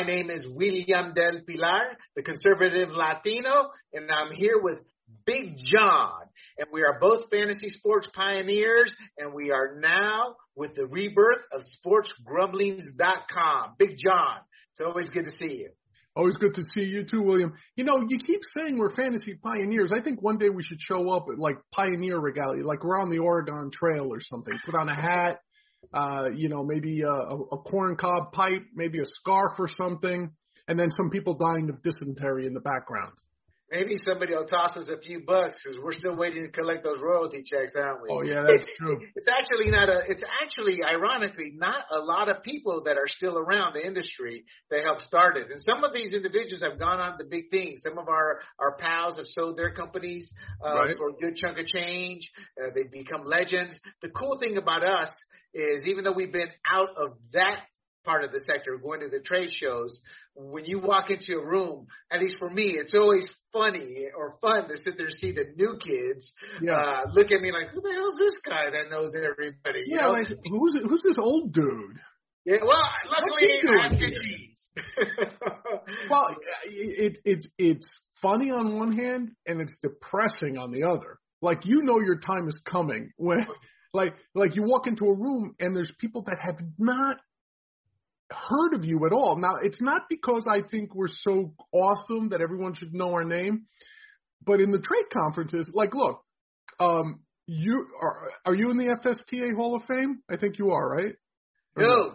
My name is William Del Pilar, the conservative Latino, and I'm here with Big John. And we are both fantasy sports pioneers, and we are now with the rebirth of sportsgrumblings.com. Big John, it's always good to see you. Always good to see you too, William. You know, you keep saying we're fantasy pioneers. I think one day we should show up at like pioneer regalia, like we're on the Oregon Trail or something. Put on a hat, maybe a corn cob pipe, maybe a scarf or something, and then some people dying of dysentery in the background. Maybe somebody will toss us a few bucks because we're still waiting to collect those royalty checks, aren't we? Oh, yeah, that's true. It's actually ironically not a lot of people that are still around the industry that helped start it. And some of these individuals have gone on to big things. Some of our pals have sold their companies for a good chunk of change. They've become legends. The cool thing about us is even though we've been out of that part of the sector, going to the trade shows, when you walk into a room, at least for me, it's always funny or fun to sit there and see the new kids look at me like, who the hell is this guy that knows everybody? You know? Like, who's this old dude? Yeah, well, luckily I have good genes. Well, it's funny on one hand and it's depressing on the other. Like, you know your time is coming when like you walk into a room and there's people that have not heard of you at all. Now, it's not because I think we're so awesome that everyone should know our name, but in the trade conferences, like, look, are you in the FSTA Hall of Fame? I think you are, right? No.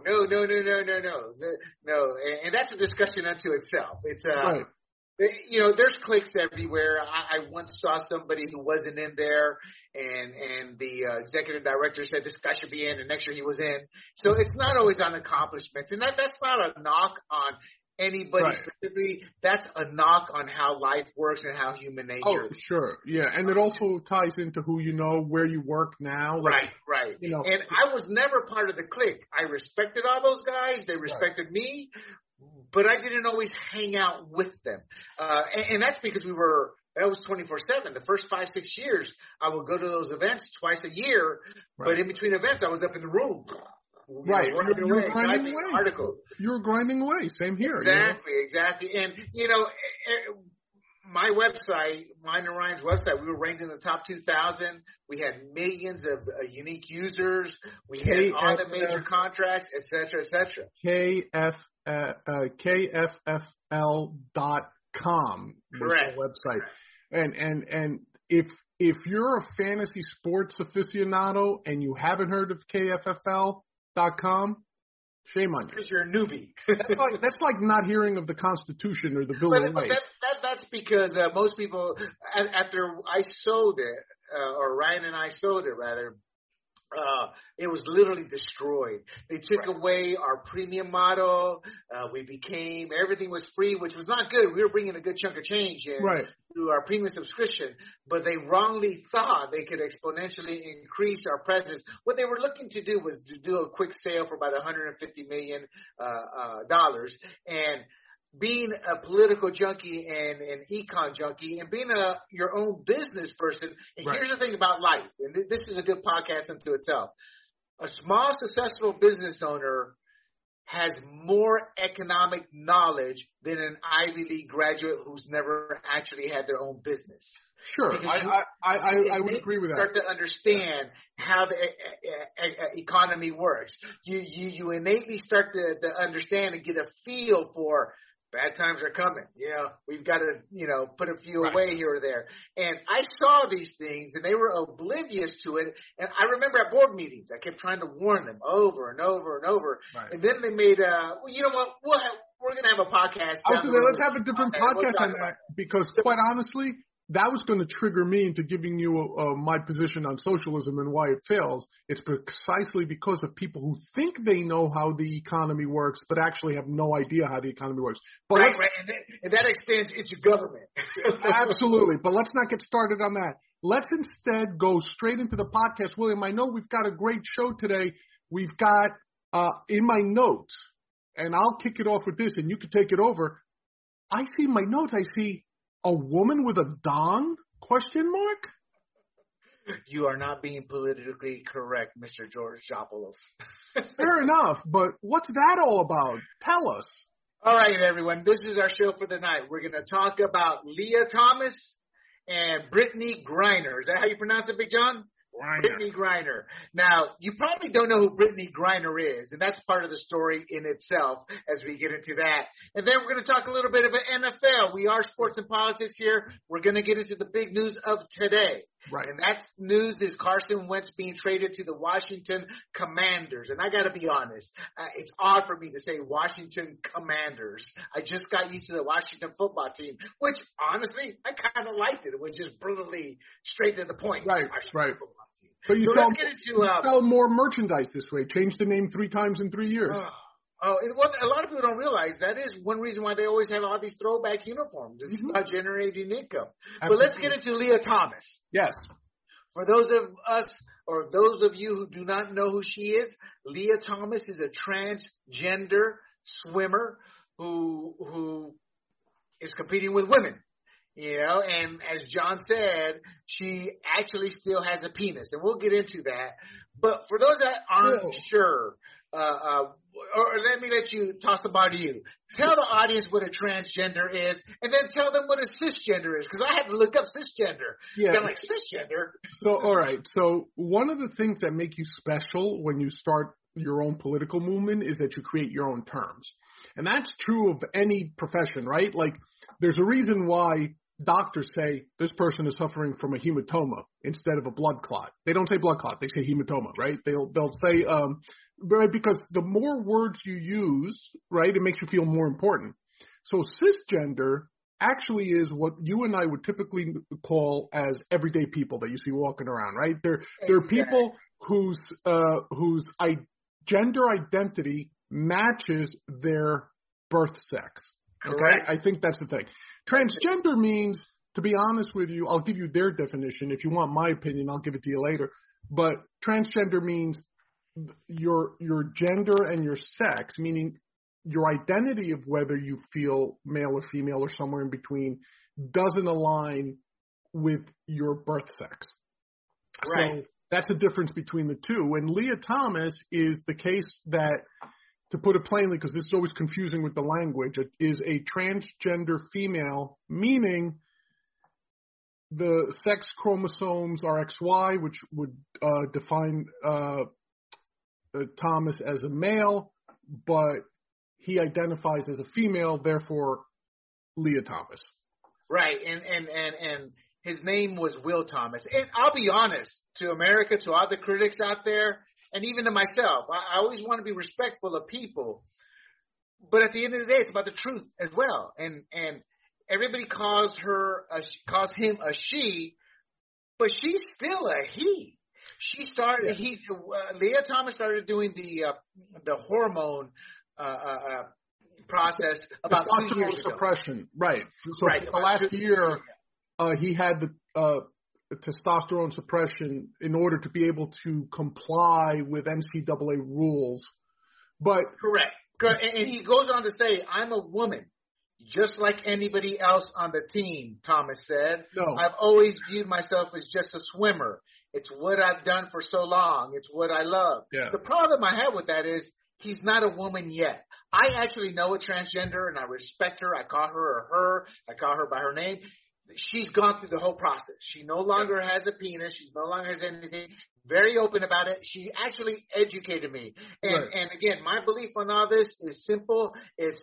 And that's a discussion unto itself. It's right. You know, there's cliques everywhere. I once saw somebody who wasn't in there, and the executive director said this guy should be in, and next year he was in. So it's not always on accomplishments, and that's not a knock on anybody specifically. That's a knock on how life works and how human nature. Oh, sure, yeah, and it also ties into who you know, where you work now. Like, right. You know, and I was never part of the clique. I respected all those guys. They respected me. But I didn't always hang out with them. And that's because that was 24/7. The first 5-6 years, I would go to those events twice a year. Right. But in between events, I was up in the room. Right. You were grinding away. You were grinding away. Same here. Exactly. And, you know, my website, mine and Ryan's website, we were ranked in the top 2,000. We had millions of unique users. We had all the major contracts, et cetera, et cetera. KFFL.com was the website. And if you're a fantasy sports aficionado and you haven't heard of KFFL.com, shame on you. Because you're a newbie. that's like not hearing of the Constitution or the Bill of Rights. That's because most people, after I sold it, or Ryan and I sold it rather, it was literally destroyed. They took away our premium model. Everything was free, which was not good. We were bringing a good chunk of change in through our premium subscription, but they wrongly thought they could exponentially increase our presence. What they were looking to do was to do a quick sale for about $150 million. And being a political junkie and an econ junkie and being your own business person. And here's the thing about life, and this is a good podcast unto itself. A small, successful business owner has more economic knowledge than an Ivy League graduate who's never actually had their own business. Sure, I would agree with that. Start to understand how the economy works. You innately start to understand and get a feel for bad times are coming. You know, we've got to, put a few away here or there. And I saw these things and they were oblivious to it. And I remember at board meetings, I kept trying to warn them over and over and over. Right. And then they made you know what? We're going to have a podcast. Let's have a different podcast on that because quite honestly, that was going to trigger me into giving you my position on socialism and why it fails. It's precisely because of people who think they know how the economy works, but actually have no idea how the economy works. But right. And that extends into government. Absolutely. But let's not get started on that. Let's instead go straight into the podcast. William, I know we've got a great show today. We've got, in my notes, and I'll kick it off with this, and you can take it over. I see my notes. I see a woman with a dong? Question mark? You are not being politically correct, Mr. George Jopoulos. Fair enough, but what's that all about? Tell us. All right, everyone. This is our show for the night. We're going to talk about Lia Thomas and Brittney Griner. Is that how you pronounce it, Big John? Brittney Griner. Now, you probably don't know who Brittney Griner is, and that's part of the story in itself as we get into that. And then we're going to talk a little bit about NFL. We are sports and politics here. We're going to get into the big news of today. Right. And that news is Carson Wentz being traded to the Washington Commanders. And I got to be honest, it's odd for me to say Washington Commanders. I just got used to the Washington football team, which honestly, I kind of liked it. It was just brutally straight to the point. Right, Washington right. football team. But you So sell, let's get into you sell more merchandise this way. Change the name 3 times in 3 years. A lot of people don't realize that is one reason why they always have all these throwback uniforms. It's about generating income. Absolutely. But let's get into Lia Thomas. Yes. For those of us or those of you who do not know who she is, Lia Thomas is a transgender swimmer who is competing with women. You know, and as John said, she actually still has a penis, and we'll get into that. But for those that aren't sure, or let me let you toss the ball to you. Tell the audience what a transgender is, and then tell them what a cisgender is, because I had to look up cisgender. Yeah. I'm like, cisgender? So, all right. So one of the things that make you special when you start your own political movement is that you create your own terms. And that's true of any profession, right? Like, there's a reason why doctors say this person is suffering from a hematoma instead of a blood clot. They don't say blood clot. They say hematoma, right? They'll say, right, because the more words you use, right, it makes you feel more important. So cisgender actually is what you and I would typically call as everyday people that you see walking around, right? They're people whose gender identity matches their birth sex. Okay? Correct. I think that's the thing. Transgender means, to be honest with you, I'll give you their definition. If you want my opinion, I'll give it to you later. But transgender means your gender and your sex, meaning your identity of whether you feel male or female or somewhere in between, doesn't align with your birth sex. Right. So that's the difference between the two. And Lia Thomas is the case that, to put it plainly, because this is always confusing with the language, it is a transgender female, meaning the sex chromosomes are XY, which would define Thomas as a male, but he identifies as a female, therefore Lia Thomas. Right, and his name was Will Thomas. And I'll be honest, to America, to all the critics out there, and even to myself, I always want to be respectful of people. But at the end of the day, it's about the truth as well. And everybody calls him a she, but she's still a he. She started. Lia Thomas started doing the hormone process about 2 years ago. Suppression, right? So right. For the last year, he had the testosterone suppression in order to be able to comply with NCAA rules. But correct. And he goes on to say, "I'm a woman, just like anybody else on the team," Thomas said. No. "I've always viewed myself as just a swimmer. It's what I've done for so long. It's what I love." Yeah. The problem I have with that is he's not a woman yet. I actually know a transgender, and I respect her. I call her her. I call her by her name. She's gone through the whole process. She no longer has a penis. She no longer has anything. Very open about it. She actually educated me. And again, my belief on all this is simple. It's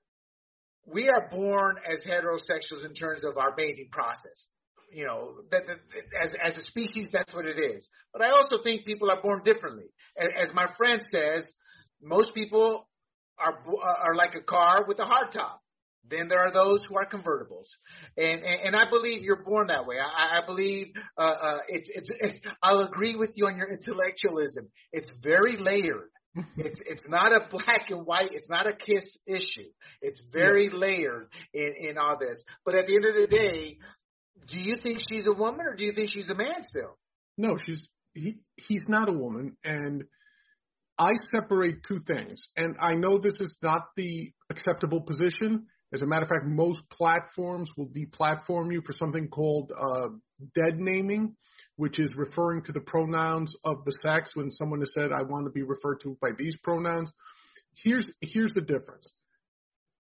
we are born as heterosexuals in terms of our mating process. You know, as a species, that's what it is. But I also think people are born differently. As my friend says, most people are like a car with a hard top. Then there are those who are convertibles, and I believe you're born that way. I believe it's. I'll agree with you on your intellectualism. It's very layered. It's not a black and white. It's not a kiss issue. It's very layered in all this. But at the end of the day, do you think she's a woman or do you think she's a man still? No, he's not a woman, and I separate two things. And I know this is not the acceptable position. As a matter of fact, most platforms will deplatform you for something called dead naming, which is referring to the pronouns of the sex when someone has said, I want to be referred to by these pronouns. Here's the difference.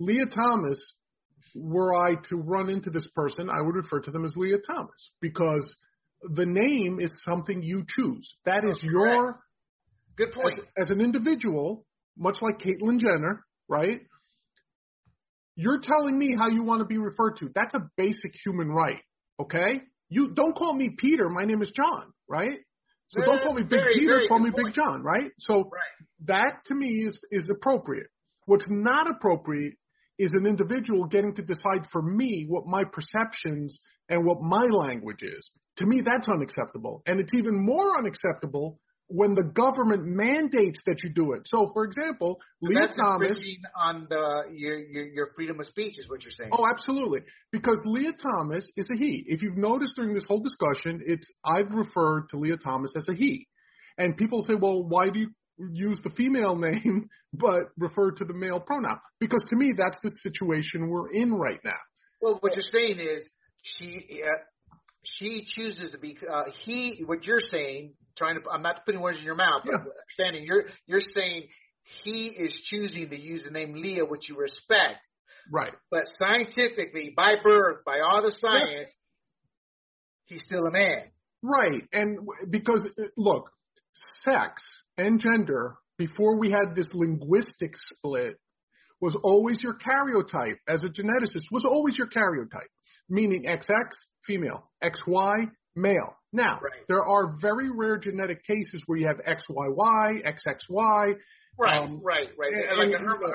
Leah Thomas, were I to run into this person, I would refer to them as Leah Thomas because the name is something you choose. That is your, good point. As an individual, much like Caitlyn Jenner, right? You're telling me how you want to be referred to. That's a basic human right, okay? You don't call me Peter. My name is John, right? So don't call me Big Peter. Call me Big John, right? So that to me is appropriate. What's not appropriate is an individual getting to decide for me what my perceptions and what my language is. To me, that's unacceptable. And it's even more unacceptable when the government mandates that you do it. So, for example, Leah Thomas... That's infringing on your freedom of speech is what you're saying. Oh, absolutely. Because Leah Thomas is a he. If you've noticed during this whole discussion, I've referred to Leah Thomas as a he. And people say, well, why do you use the female name but refer to the male pronoun? Because to me, that's the situation we're in right now. Well, what you're saying is she chooses to be what you're saying, I'm not putting words in your mouth, but understanding you're saying he is choosing to use the name Leah, which you respect. Right. But scientifically, by birth, by all the science, he's still a man. Right. And because, look, sex and gender, before we had this linguistic split, was always your karyotype. As a geneticist, was always your karyotype, meaning XX, female, XY, male. Now, there are very rare genetic cases where you have XYY, XXY. Right. Like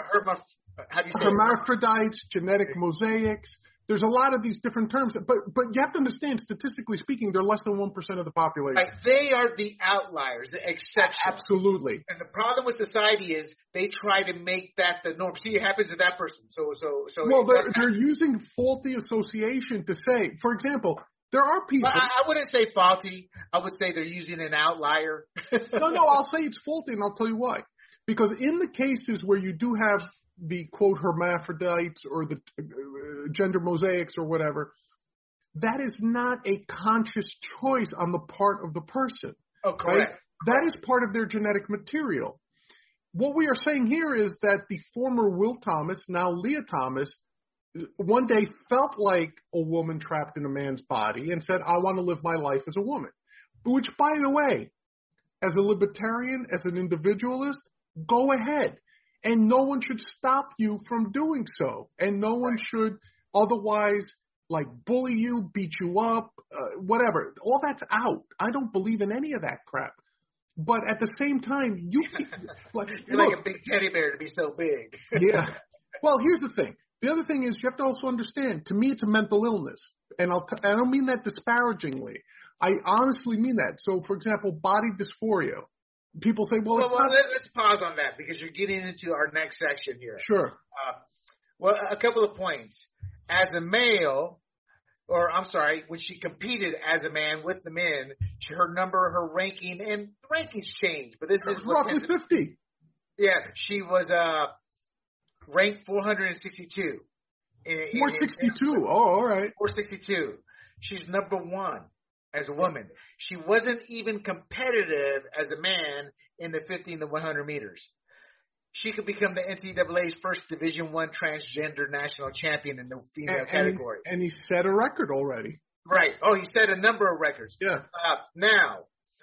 hermaphrodites, genetic mosaics. There's a lot of these different terms, but you have to understand, statistically speaking, they're less than 1% of the population. Right. They are the outliers, the exceptions. Absolutely. And the problem with society is they try to make that the norm. See, it happens to that person. So. Well, they're using faulty association to say, for example, there are people. I wouldn't say faulty. I would say they're using an outlier. No, I'll say it's faulty, and I'll tell you why. Because in the cases where you do have the, quote, hermaphrodites or the gender mosaics or whatever, that is not a conscious choice on the part of the person. Oh, correct. Right? That is part of their genetic material. What we are saying here is that the former Will Thomas, now Leah Thomas, one day felt like a woman trapped in a man's body and said, I want to live my life as a woman. Which, by the way, as a libertarian, as an individualist, go ahead. And no one should stop you from doing so. And no one should otherwise, like, bully you, beat you up, whatever. All that's out. I don't believe in any of that crap. But at the same time, you're like a big teddy bear to be so big. Yeah. Well, here's the thing. The other thing is you have to also understand, to me, it's a mental illness. And I don't mean that disparagingly. I honestly mean that. So, for example, body dysphoria. People say, well, let's pause on that because you're getting into our next section here. Sure. Well, a couple of points. As a male, when she competed as a man with the men, her ranking, and rankings changed, but this is roughly 50. Yeah, she was ranked 462. 462. All right. 462. She's number one as a woman. She wasn't even competitive as a man in the 50 and the 100 meters. She could become the NCAA's first Division I transgender national champion in the female category. And he set a record already. Right. Oh, he set a number of records. Yeah. Now,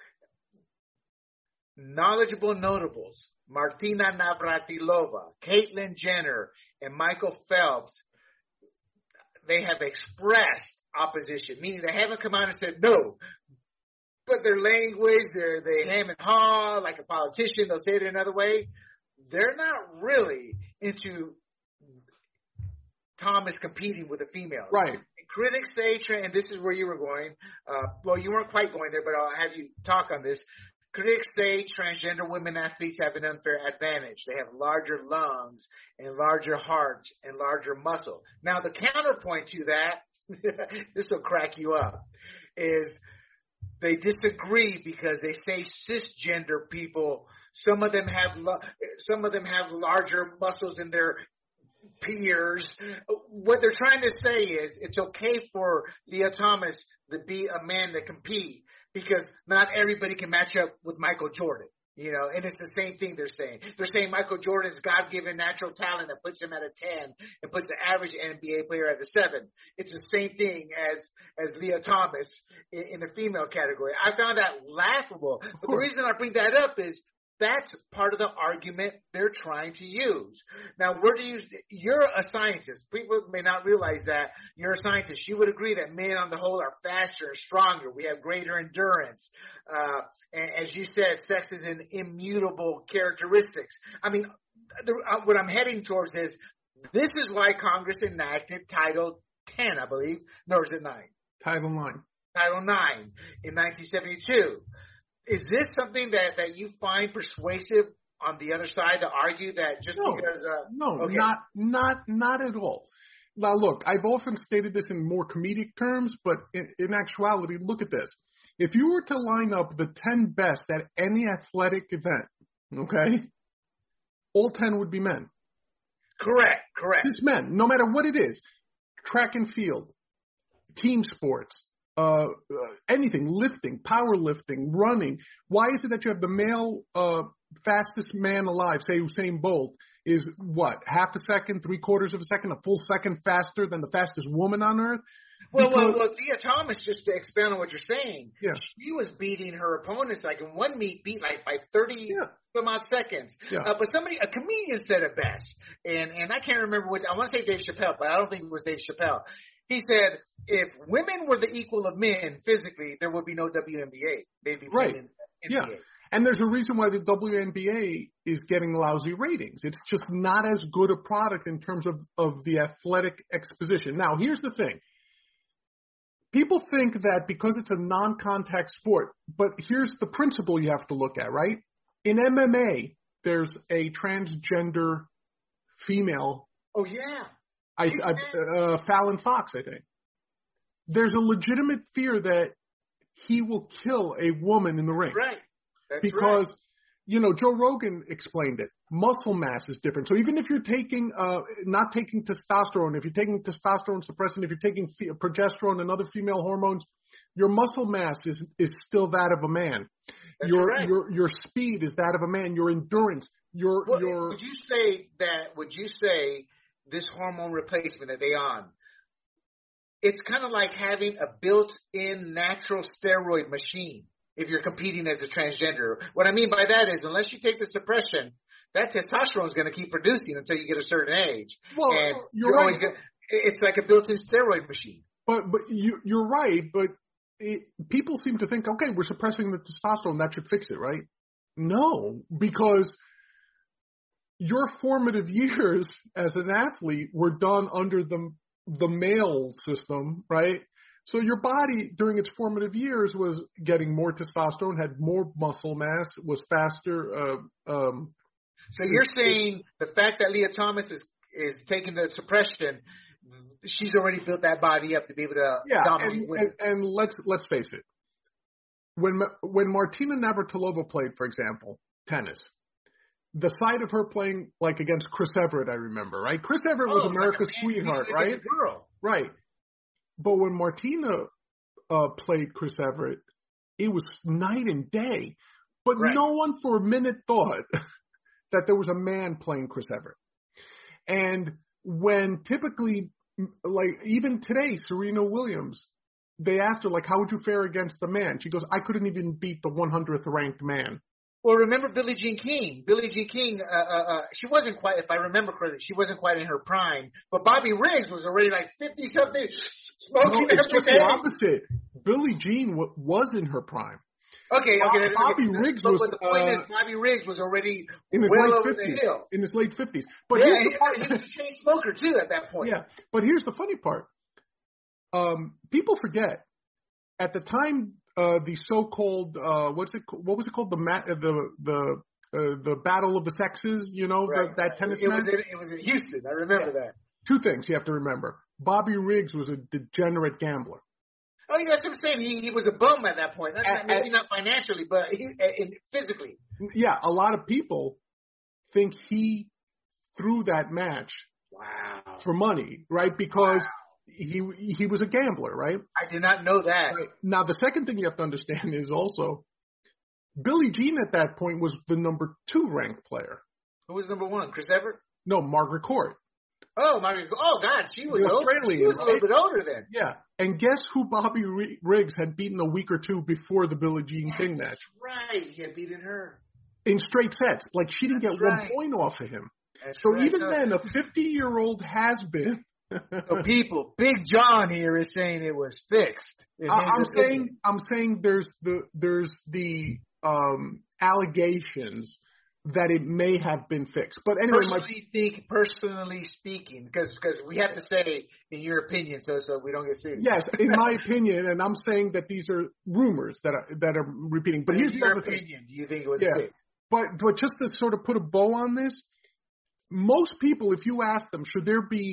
knowledgeable notables, Martina Navratilova, Caitlyn Jenner, and Michael Phelps, they have expressed opposition, meaning they haven't come out and said no. But their language, they ham and haw like a politician. They'll say it another way. They're not really into Thomas competing with the females. Right. And critics say, and this is where you were going. Well, you weren't quite going there, but I'll have you talk on this. Critics say transgender women athletes have an unfair advantage. They have larger lungs and larger hearts and larger muscle. Now, the counterpoint to that, this will crack you up, is they disagree because they say cisgender people, some of them have larger muscles than their peers. What they're trying to say is it's okay for Leah Thomas to be a man that compete because not everybody can match up with Michael Jordan. And it's the same thing they're saying. They're saying Michael Jordan's God-given natural talent that puts him at a 10 and puts the average NBA player at a 7. It's the same thing as Leah Thomas in the female category. I found that laughable. But the reason I bring that up is that's part of the argument they're trying to use. Now, you're a scientist. People may not realize that you're a scientist. You would agree that men on the whole are faster and stronger. We have greater endurance. And as you said, sex is an immutable characteristics. I mean, what I'm heading towards is this is why Congress enacted Title 10, I believe. No, is it 9? Title 9. Title 9 in 1972. Is this something that you find persuasive on the other side to argue that just because? No, okay. not at all. Now, look, I've often stated this in more comedic terms, but in actuality, look at this. If you were to line up the 10 best at any athletic event, okay, all 10 would be men. Correct. It's men, no matter what it is. Track and field, team sports, anything, lifting, powerlifting, running. Why is it that you have the male fastest man alive, say Usain Bolt, is what, half a second, 3/4 of a second, a full second faster than the fastest woman on earth? Well, Leah Thomas, just to expand on what you're saying, yeah. She was beating her opponents like in one meet, beat like by 30 some odd seconds. Yeah. But a comedian said it best, and I can't remember which. I want to say Dave Chappelle, but I don't think it was Dave Chappelle. He said, if women were the equal of men physically, there would be no WNBA. They'd be playing in NBA. Yeah. And there's a reason why the WNBA is getting lousy ratings. It's just not as good a product in terms of the athletic exposition. Now, here's the thing. People think that because it's a non-contact sport, but here's the principle you have to look at, right? In MMA, there's a transgender female. Oh, yeah. Fallon Fox, I think. There's a legitimate fear that he will kill a woman in the ring. Right. Because, Joe Rogan explained it. Muscle mass is different. So even if you're taking, not taking testosterone, if you're taking testosterone suppressant, if you're taking progesterone and other female hormones, your muscle mass is still that of a man. Your speed is that of a man. Your endurance, Would you say this hormone replacement that they on, it's kind of like having a built-in natural steroid machine if you're competing as a transgender. What I mean by that is unless you take the suppression, that testosterone is going to keep producing until you get a certain age. Well, and you're right. It's like a built-in steroid machine. But you're right, but people seem to think, okay, we're suppressing the testosterone, that should fix it, right? No, because your formative years as an athlete were done under the male system, right? So your body during its formative years was getting more testosterone, had more muscle mass, was faster. So you're saying the fact that Leah Thomas is taking the suppression, she's already built that body up to be able to dominate women. And let's face it. When Martina Navratilova played, for example, tennis, the sight of her playing like against Chris Everett, I remember, right? Chris Everett was America's sweetheart, right? Girl. Right. But when Martina played Chris Everett, it was night and day. But no one for a minute thought that there was a man playing Chris Everett. And when typically, like even today, Serena Williams, they asked her, like, how would you fare against the man? She goes, I couldn't even beat the 100th ranked man. Well, remember Billie Jean King. Billie Jean King, she wasn't quite, if I remember correctly, she wasn't quite in her prime. But Bobby Riggs was already like 50-something, smoking it's just the opposite. Billie Jean was in her prime. Okay. Bobby Riggs was. But the point is, Bobby Riggs was already in his well late over 50s. the hill. In his late 50s. But he was a chain smoker too at that point. Yeah, but here's the funny part. People forget at the time. The so-called what was it called? The battle of the sexes, that tennis match. It was in Houston. I remember that. Two things you have to remember. Bobby Riggs was a degenerate gambler. Oh, yeah, that's what I'm saying. He was a bum at that point. Maybe not financially, but physically. Yeah, a lot of people think he threw that match for money, right? Because he was a gambler, right? I did not know that. Right. Now, the second thing you have to understand is also Billie Jean at that point was the number 2 ranked player. Who was number 1? Chris Evert? No, Margaret Court. Oh, Margaret. Oh, God, she was Australian. She was a little bit older then. Yeah, and guess who Bobby Riggs had beaten a week or two before the Billie Jean King match? Right, he had beaten her in straight sets. Like she didn't get 1 point off of him. So even then, a 50-year-old has been. So people, Big John here is saying it was fixed. I'm saying there's the allegations that it may have been fixed. But anyway, personally speaking, because we have to say in your opinion, so we don't get sued. Yes, in my opinion, and I'm saying that these are rumors that are repeating. But here's the other thing. Do you think it was fixed? But just to sort of put a bow on this, most people, if you ask them, should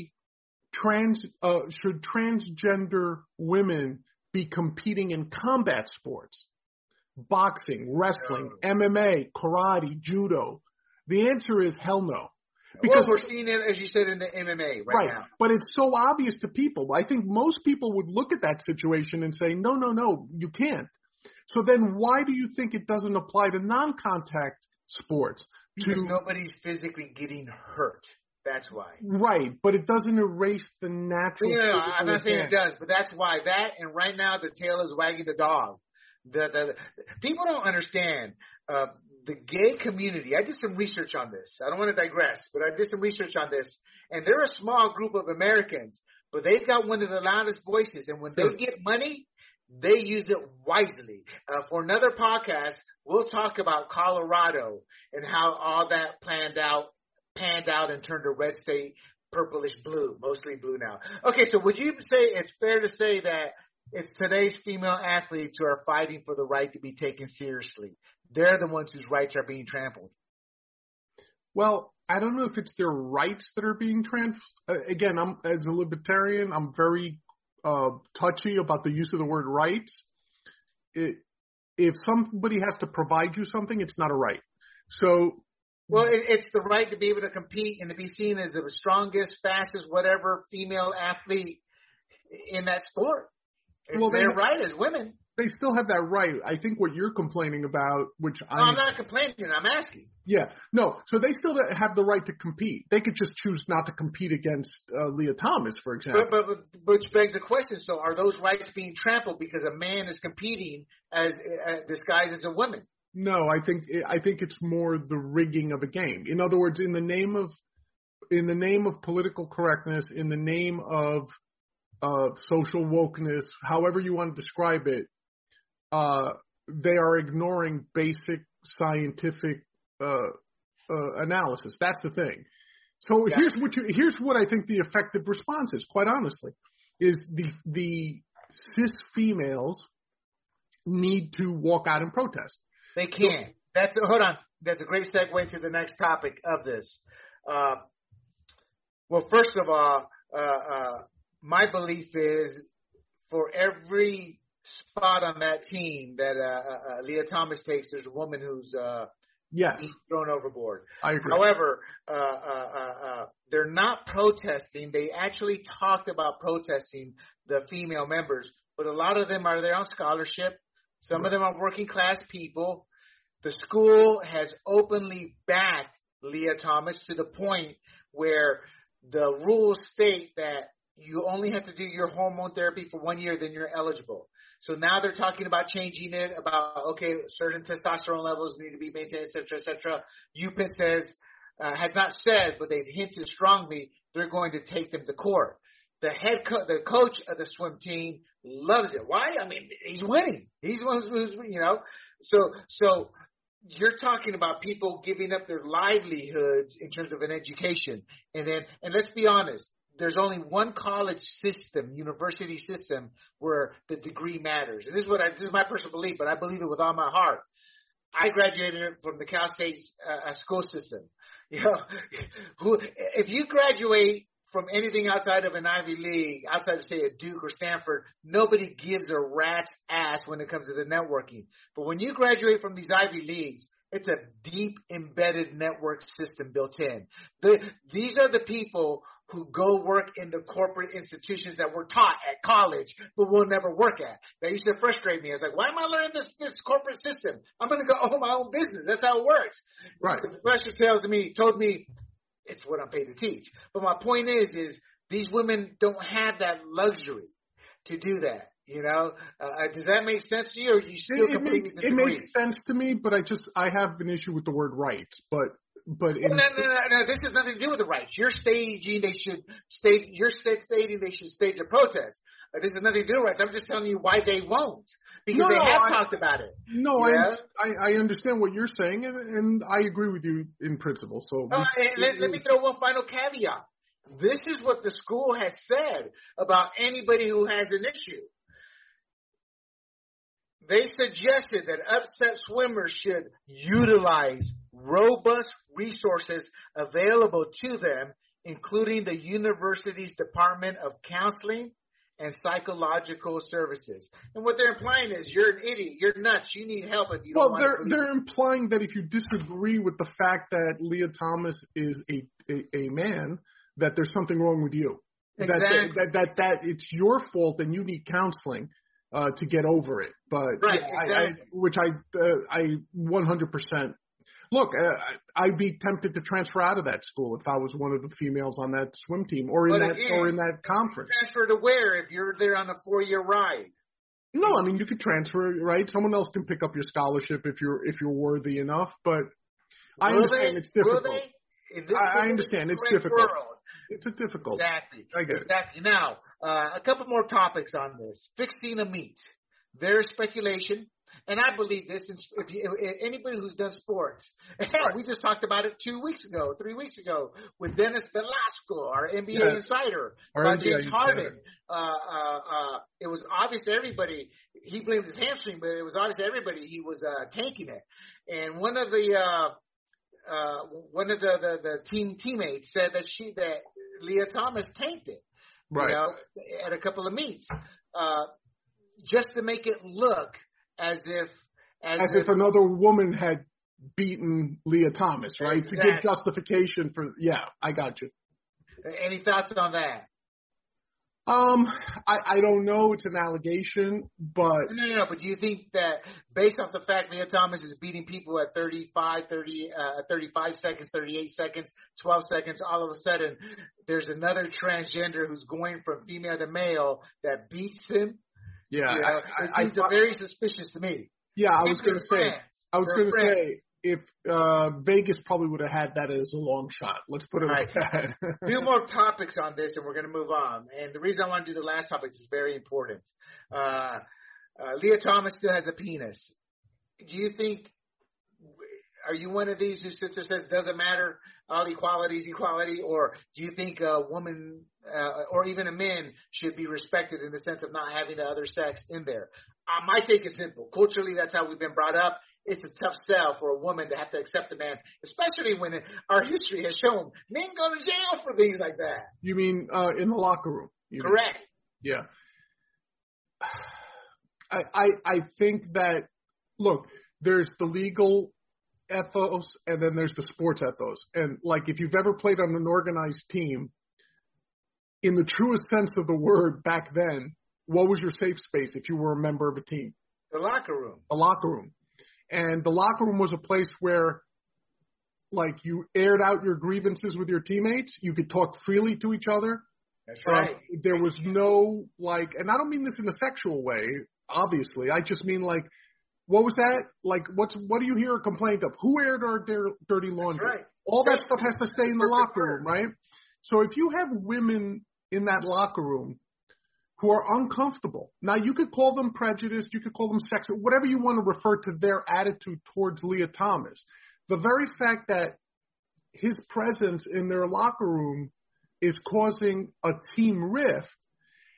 transgender women be competing in combat sports? Boxing, wrestling, MMA, karate, judo. The answer is hell no. Because we're seeing it, as you said, in the MMA right now. But it's so obvious to people. I think most people would look at that situation and say, no, you can't. So then why do you think it doesn't apply to non-contact sports? Because nobody's physically getting hurt. That's why. Right, but it doesn't erase the natural. No, I'm not saying it does, but that's why. That, and right now the tail is wagging the dog. The people don't understand the gay community. I did some research on this. I don't want to digress, but I did some research on this, and they're a small group of Americans, but they've got one of the loudest voices, and when they get money, they use it wisely. For another podcast, we'll talk about Colorado and how all that panned out and turned a red state purplish blue, mostly blue now. Okay, so would you say it's fair to say that it's today's female athletes who are fighting for the right to be taken seriously? They're the ones whose rights are being trampled. Well, I don't know if it's their rights that are being trampled. Again, as a libertarian, I'm very touchy about the use of the word rights. If somebody has to provide you something, it's not a right. So, well, it's the right to be able to compete and to be seen as the strongest, fastest, whatever female athlete in that sport. It's their right as women. They still have that right. I think what you're complaining about, which I'm not complaining, I'm asking. Yeah. No, so they still have the right to compete. They could just choose not to compete against Leah Thomas, for example. But which begs the question, so are those rights being trampled because a man is competing as disguised as a woman? No, I think it's more the rigging of a game. In other words, in the name of political correctness, in the name of social wokeness, however you want to describe it, they are ignoring basic scientific analysis. That's the thing. So here's what I think the effective response is. Quite honestly, is the cis females need to walk out and protest. They can. Hold on. That's a great segue to the next topic of this. Well, first of all, my belief is for every spot on that team that Leah Thomas takes, there's a woman who's being thrown overboard. I agree. However, they're not protesting. They actually talked about protesting, the female members, but a lot of them are there on scholarship. Some of them are working class people. The school has openly backed Leah Thomas to the point where the rules state that you only have to do your hormone therapy for 1 year, then you're eligible. So now they're talking about changing it, about, okay, certain testosterone levels need to be maintained, et cetera, et cetera. UPenn has not said, but they've hinted strongly they're going to take them to court. The coach of the swim team loves it. Why? I mean, he's winning. He's one who's, so you're talking about people giving up their livelihoods in terms of an education. And let's be honest, there's only one college system, university system, where the degree matters. And this is my personal belief, but I believe it with all my heart. I graduated from the Cal State school system. If you graduate from anything outside of an Ivy League, outside of, say, a Duke or Stanford, nobody gives a rat's ass when it comes to the networking. But when you graduate from these Ivy Leagues, It's a deep embedded network system built in. These are the people who go work in the corporate institutions that we're taught at college, but we'll never work at. That used to frustrate me. I was like, why am I learning this corporate system? I'm going to go own my own business. That's how it works. Right. The professor told me it's what I'm paid to teach. But my point is these women don't have that luxury to do that. You know, does that make sense to you, or you still completely disagree? It makes sense to me, but I have an issue with the word rights. But no. This has nothing to do with the rights. You're stating they should stage. You're stating they should stage a protest. This has nothing to do with rights. I'm just telling you why they won't, because they have talked about it. No, yeah? I understand what you're saying, and I agree with you in principle. So let me throw one final caveat. This is what the school has said about anybody who has an issue. They suggested that upset swimmers should utilize robust resources available to them, including the university's Department of Counseling and Psychological Services. And what they're implying is you're an idiot, you're nuts, you need help if you don't want to. They're implying that if you disagree with the fact that Leah Thomas is a man, that there's something wrong with you. Exactly. That it's your fault and you need counseling to get over it. But right, yeah, exactly. I 100%. Look, I'd be tempted to transfer out of that school if I was one of the females on that swim team or in that conference. Transfer to where if you're there on a 4-year ride? No, I mean you could transfer, right? Someone else can pick up your scholarship if you're worthy enough. But I understand it's difficult. I understand it's difficult. World. It's a difficult. Exactly. I get exactly. It. Now, a couple more topics on this. Fixing a meet. There's speculation. And I believe this, if anybody who's done sports, hell, we just talked about it 3 weeks ago, with Dennis Velasco, our NBA insider, about James Harden. It was obvious to everybody, he blamed his hamstring, but it was obvious to everybody he was tanking it. And one of the teammates said that Leah Thomas tanked it, right? At a couple of meets, just to make it look as if another woman had beaten Leah Thomas, right? Exactly. To give justification for, I got you. Any thoughts on that? I don't know. It's an allegation, but... No. But do you think that based off the fact Leah Thomas is beating people at 35 seconds, 38 seconds, 12 seconds, all of a sudden there's another transgender who's going from female to male that beats him? Yeah. It seems very suspicious to me. Yeah, I was going to say, if Vegas probably would have had that as a long shot. Let's put it like that. 2 more topics on this, and we're going to move on. And the reason I want to do the last topic is very important. Leah Thomas still has a penis. Do you think, are you one of these whose sister says doesn't matter, all equality is equality, or do you think a woman or even a man should be respected in the sense of not having the other sex in there? My take is simple. Culturally, that's how we've been brought up. It's a tough sell for a woman to have to accept a man, especially when our history has shown men go to jail for things like that. You mean in the locker room? Correct. Yeah. I think that, look, there's the legal ethos and then there's the sports ethos. And like if you've ever played on an organized team, in the truest sense of the word back then, what was your safe space if you were a member of a team? The locker room. A locker room. And the locker room was a place where, like, you aired out your grievances with your teammates. You could talk freely to each other. That's right. There was no, like, and I don't mean this in a sexual way, obviously. I just mean, like, what was that? Like, what do you hear a complaint of? Who aired our dirty laundry? That's right. All that stuff has to stay in the locker room, right? So if you have women in that locker room who are uncomfortable. Now, you could call them prejudiced, you could call them sexist, whatever you want to refer to their attitude towards Leah Thomas. The very fact that his presence in their locker room is causing a team rift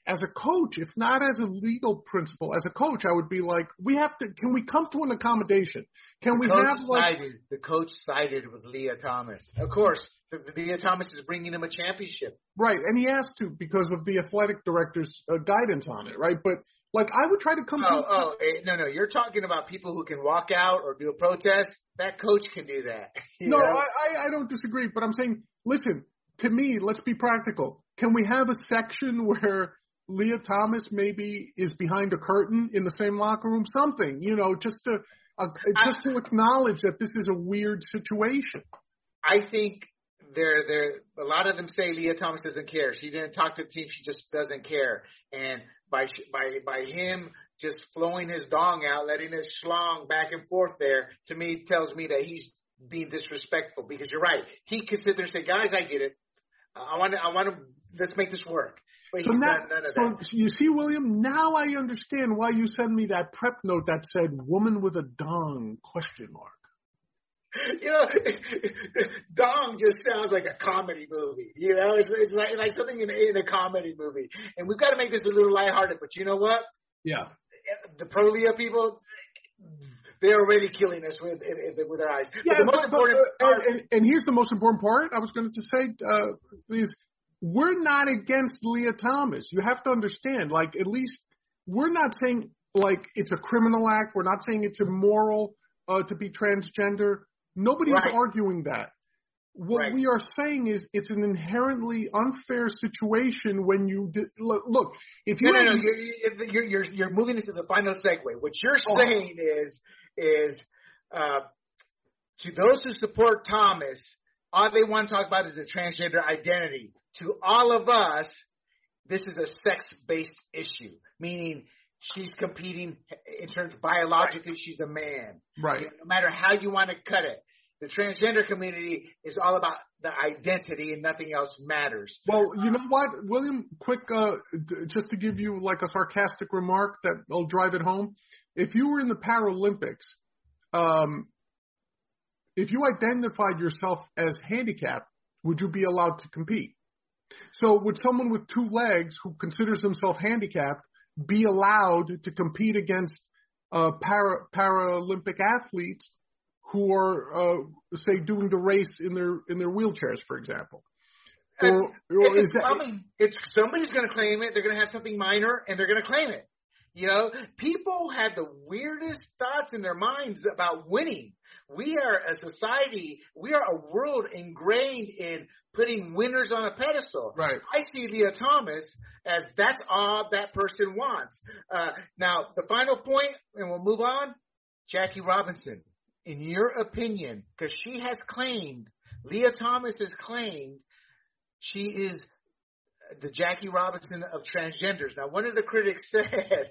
as a coach, if not as a legal principle, as a coach, I would be like, can we come to an accommodation? The coach sided with Leah Thomas. Of course, Leah Thomas is bringing him a championship. Right. And he has to because of the athletic director's guidance on it. Right. But like, I would try to come no. You're talking about people who can walk out or do a protest. That coach can do that. No, I don't disagree, but I'm saying, listen, to me, let's be practical. Can we have a section where Leah Thomas maybe is behind a curtain in the same locker room? Something, just to acknowledge that this is a weird situation. I think a lot of them say Leah Thomas doesn't care. She didn't talk to the team. She just doesn't care. And by him just flowing his dong out, letting his schlong back and forth there, to me tells me that he's being disrespectful, because you're right. He could sit there and say, guys, I get it. I want to, let's make this work. But he's done none of that. You see, William, now I understand why you sent me that prep note that said woman with a dong, ? Dong just sounds like a comedy movie. It's like something in a comedy movie. And we've got to make this a little lighthearted. But you know what? Yeah. The pro Leah people, they're already killing us with their eyes. Yeah, and here's the most important part I was going to say is we're not against Leah Thomas. You have to understand, like, at least we're not saying like it's a criminal act. We're not saying it's immoral to be transgender. Nobody's arguing that. What we are saying is it's an inherently unfair situation when you look. If you you're moving into the final segue. What you're saying is to those who support Thomas, all they want to talk about is a transgender identity. To all of us, this is a sex-based issue, meaning she's competing in terms of biologically, she's a man. Right. No matter how you want to cut it. The transgender community is all about the identity and nothing else matters. Well, you know what, William, quick, just to give you like a sarcastic remark that'll drive it home. If you were in the Paralympics, if you identified yourself as handicapped, would you be allowed to compete? So would someone with two legs who considers himself handicapped be allowed to compete against Paralympic athletes who are, say, doing the race in their wheelchairs, for example? Somebody's going to claim it. They're going to have something minor, and they're going to claim it. People have the weirdest thoughts in their minds about winning. We are a society, we are a world ingrained in putting winners on a pedestal. Right. I see Leah Thomas as that's all that person wants. Now, the final point, and we'll move on, Jackie Robinson. In your opinion, because she has claimed, Leah Thomas has claimed she is the Jackie Robinson of transgenders. Now, one of the critics said,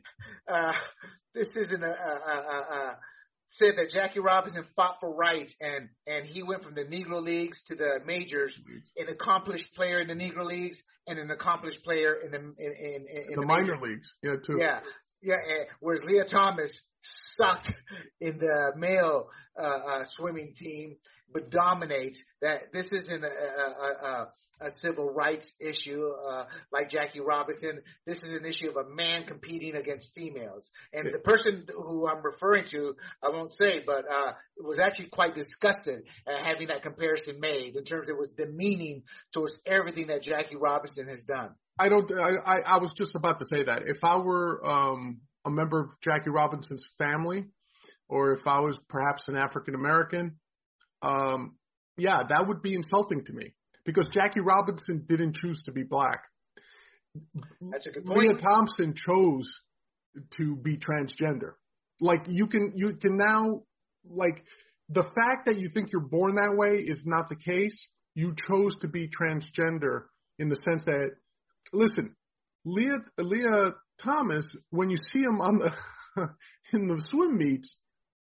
said that Jackie Robinson fought for rights and he went from the Negro Leagues to the majors, an accomplished player in the Negro Leagues and an accomplished player in the minor leagues. Yeah, too. Yeah. Whereas Leah Thomas sucked in the male swimming team, but dominates. That this isn't a civil rights issue like Jackie Robinson. This is an issue of a man competing against females. And the person who I'm referring to, I won't say, but was actually quite disgusted at having that comparison made in terms of it was demeaning towards everything that Jackie Robinson has done. I was just about to say that. If I were a member of Jackie Robinson's family, or if I was perhaps an African American, that would be insulting to me because Jackie Robinson didn't choose to be black. That's a good point. Leah Thompson chose to be transgender. Like you can now, like the fact that you think you're born that way is not the case. You chose to be transgender in the sense that, listen, Leah Thomas, when you see him on in the swim meets,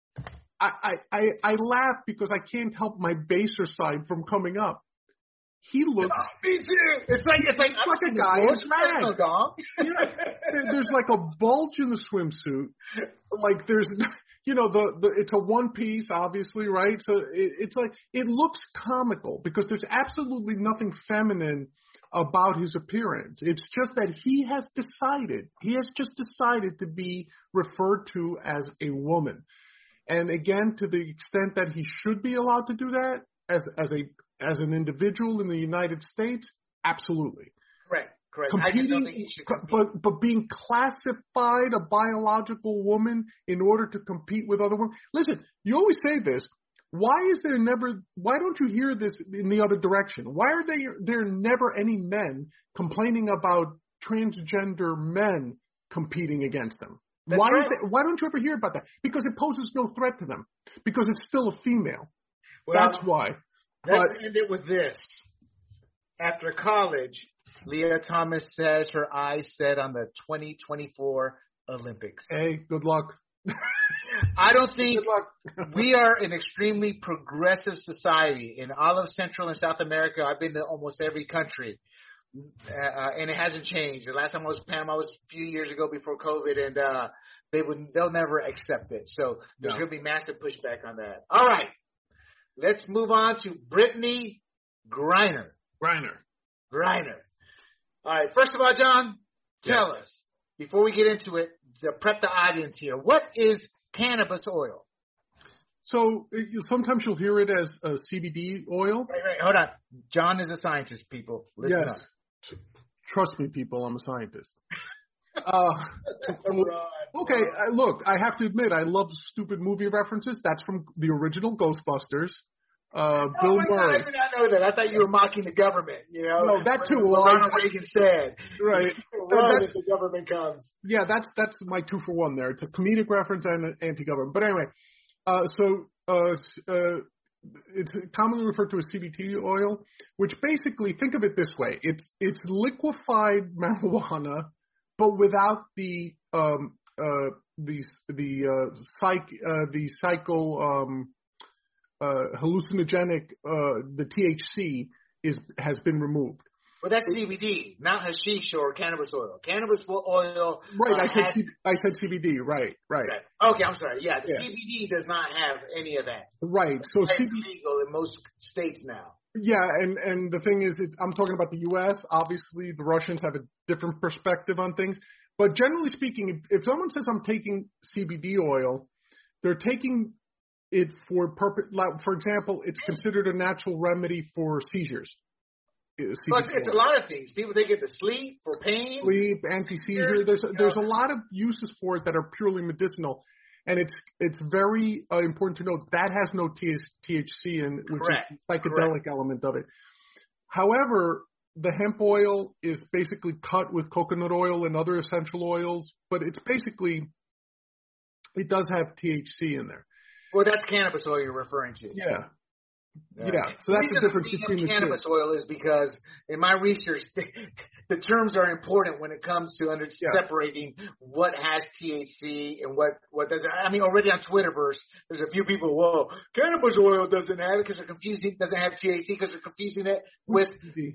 I laugh because I can't help my baser side from coming up. He looks. Oh, me too. It's like a guy in drag. There's like a bulge in the swimsuit. Like there's, it's a one piece, obviously, right? So it's like it looks comical because there's absolutely nothing feminine about his appearance. It's just that he has just decided to be referred to as a woman. And again, to the extent that he should be allowed to do that as an individual in the United States, absolutely. Correct. I just don't think he should compete. But being classified a biological woman in order to compete with other women. Listen, you always say this. Why don't you hear this in the other direction? Why are there never any men complaining about transgender men competing against them? Why don't you ever hear about that? Because it poses no threat to them. Because it's still a female. Well, that's why. Let's end it with this. After college, Lia Thomas says her eyes set on the 2024 Olympics. Hey, good luck. I don't think we are an extremely progressive society. In all of Central and South America, I've been to almost every country, and it hasn't changed. The last time I was in Panama was a few years ago before COVID, and they'll never accept it. So there's going to be massive pushback on that. All right, let's move on to Brittney Griner. All right, first of all, John, tell us, before we get into it, to prep the audience here, what is cannabis oil? So sometimes you'll hear it as a CBD oil. Right. Hold on. John is a scientist, people. Listen up. Trust me, people, I'm a scientist. Okay, look, I have to admit, I love stupid movie references. That's from the original Ghostbusters. Bill Murray. God, I did not know that. I thought you were mocking the government. No, that too. Ronald Reagan said, right? Run if the government comes. Yeah, that's my 2-for-1 there. It's a comedic reference and an anti-government. But anyway, it's commonly referred to as CBD oil, which basically, think of it this way: it's liquefied marijuana, but without the hallucinogenic, the THC has been removed. Well, that's CBD, not hashish or cannabis oil. Cannabis oil. Right, I said CBD. Right. Okay, I'm sorry. Yeah, CBD does not have any of that. Right. So it's legal in most states now. Yeah, and the thing is, I'm talking about the U.S. Obviously, the Russians have a different perspective on things. But generally speaking, if someone says I'm taking CBD oil, they're taking it for purpose. Like, for example, it's considered a natural remedy for seizures. But it's a lot of things. People take it to sleep, for pain. Sleep, anti-seizure. There's a lot of uses for it that are purely medicinal. And it's very important to note that has no THC in, which is the psychedelic element of it. However, the hemp oil is basically cut with coconut oil and other essential oils, but it does have THC in there. Well, that's cannabis oil you're referring to. Yeah. So that's the difference between the cannabis oil is because in my research, the terms are important when it comes to separating what has THC and what doesn't. I mean, already on Twitterverse, there's a few people, whoa, cannabis oil doesn't have it because they're confusing, doesn't have THC because they're confusing it with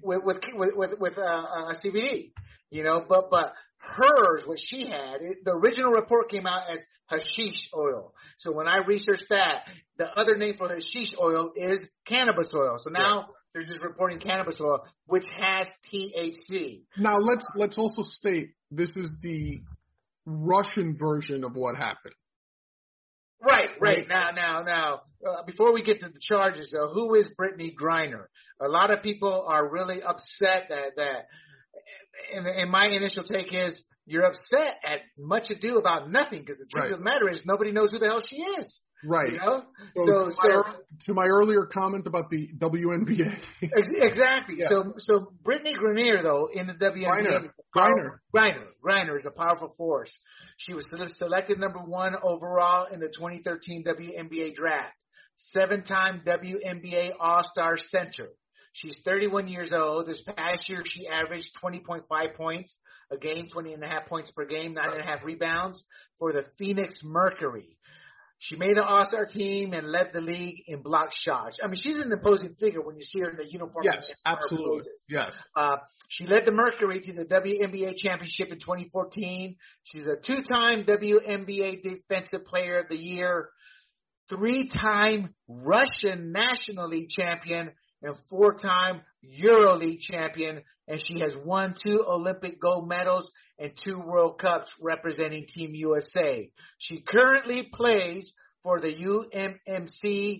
CBD, but hers, what she had, the original report came out as hashish oil. So when I researched that, the other name for hashish oil is cannabis oil. So now they're just reporting cannabis oil, which has THC. Now let's also state this is the Russian version of what happened. Right. Now, before we get to the charges, though, who is Brittney Griner? A lot of people are really upset that and my initial take is you're upset at much ado about nothing because the truth of the matter is nobody knows who the hell she is. Right. So to my earlier comment about the WNBA. Exactly. Yeah. So Brittney Griner, though, in the WNBA. Griner is a powerful force. She was selected number 1 overall in the 2013 WNBA draft. 7-time WNBA All-Star center. She's 31 years old. This past year, she averaged 20.5 points a game, 20.5 points per game, 9.5 rebounds for the Phoenix Mercury. She made the All-Star team and led the league in block shots. I mean, she's an imposing figure when you see her in the uniform. Yes, absolutely. Yes. She led the Mercury to the WNBA championship in 2014. She's a 2-time WNBA Defensive Player of the Year, 3-time Russian National League champion, and 4-time EuroLeague champion, and she has won 2 Olympic gold medals and 2 World Cups representing Team USA. She currently plays for the UMMC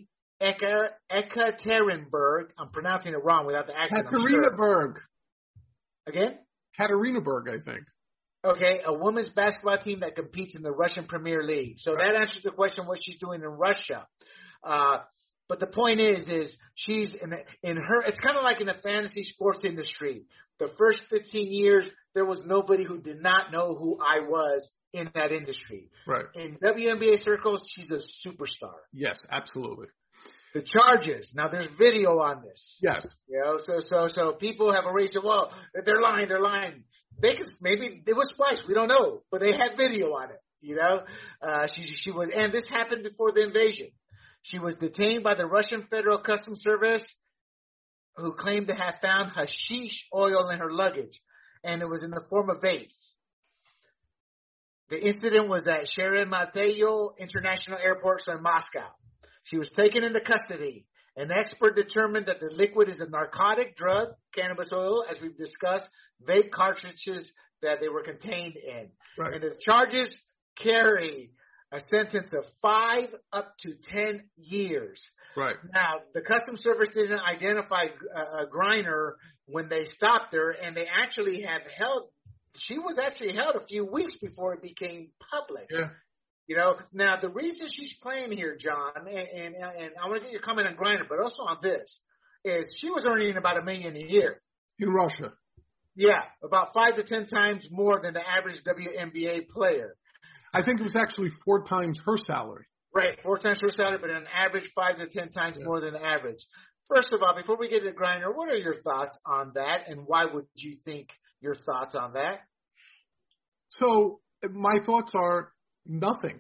Ekaterinburg. I'm pronouncing it wrong without the accent. Ekaterinburg. Again? Ekaterinburg, I think. Okay, a women's basketball team that competes in the Russian Premier League. So that answers the question what she's doing in Russia. But the point is she's in her. It's kind of like in the fantasy sports industry. The first 15 years, there was nobody who did not know who I was in that industry. Right. In WNBA circles, she's a superstar. Yes, absolutely. The charges. Now, there's video on this. Yes. You know, so people have erased it. Well, they're lying. They could, maybe it was spliced. We don't know, but they had video on it. You know, she was, and this happened before the invasion. She was detained by the Russian Federal Customs Service, who claimed to have found hashish oil in her luggage, and it was in the form of vapes. The incident was at Sheremetyevo International Airport in Moscow. She was taken into custody. An expert determined that the liquid is a narcotic drug, cannabis oil, as we've discussed, vape cartridges that they were contained in. Right. And the charges carry a sentence of 5 up to 10 years. Right. Now, the Customs Service didn't identify Griner when they stopped her, and they actually she was actually held a few weeks before it became public. Yeah. You know, now the reason she's playing here, John, and I want to get your comment on Griner, but also on this, is she was earning about $1 million a year. In Russia. Yeah, about 5 to 10 times more than the average WNBA player. I think it was actually 4 times her salary. Right, 4 times her salary, but on average 5 to 10 times more than the average. First of all, before we get to Griner, what are your thoughts on that, and why would you think your thoughts on that? So my thoughts are nothing.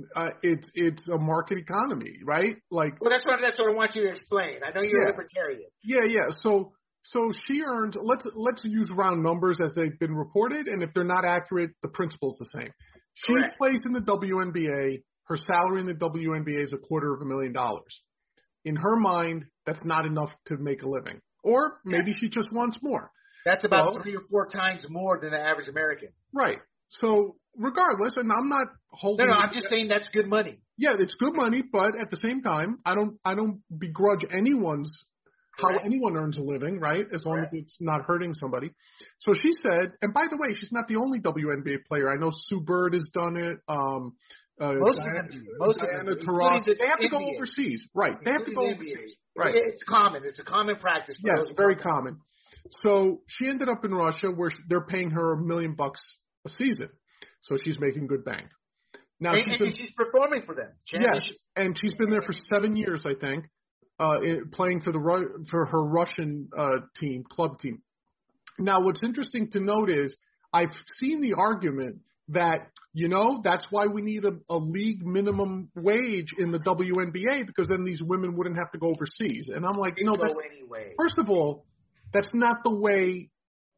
It's a market economy, right? Like, well, that's what I want you to explain. I know you're a libertarian. Yeah. So she earned. Let's use round numbers as they've been reported, and if they're not accurate, the principle's the same. She Correct. plays in the WNBA. Her salary in the WNBA is $250,000. In her mind, that's not enough to make a living, or maybe she just wants more. That's about 3 or 4 times more than the average American. Right. So regardless, and I'm not holding. No, I'm just saying that's good money. Yeah, it's good money, but at the same time, I don't begrudge anyone's how anyone earns a living, right? As long as it's not hurting somebody. So she said, and by the way, she's not the only WNBA player. I know Sue Bird has done it. Most of them do. Diana Taurasi. They have to go overseas, right? They have to go overseas, right? It's common. It's a common practice. Yes, very common. So she ended up in Russia where they're paying her $1 million a season. So she's making good bank. Now she's performing for them. Yes, and she's been there for 7 years, I think, playing for her Russian club team. Now, what's interesting to note is I've seen the argument that, that's why we need a league minimum wage in the WNBA, because then these women wouldn't have to go overseas. And I'm like, anyway. First of all, that's not the way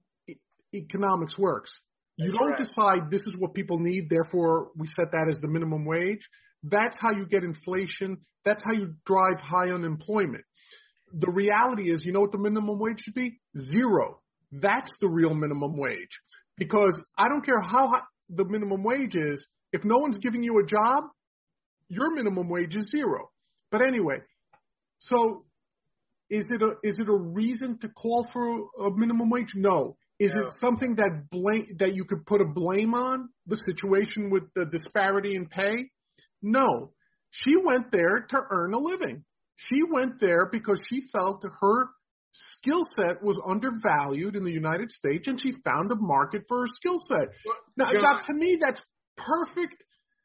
economics works. You don't decide this is what people need, therefore we set that as the minimum wage. That's how you get inflation. That's how you drive high unemployment. The reality is, you know what the minimum wage should be? 0. That's the real minimum wage. Because I don't care how high the minimum wage is, if no one's giving you a job, your minimum wage is 0. But anyway, so is it a reason to call for a minimum wage? No. Is it something that you could put a blame on, the situation with the disparity in pay? No. She went there to earn a living. She went there because she felt her skill set was undervalued in the United States, and she found a market for her skill set. Now, to me, that's perfect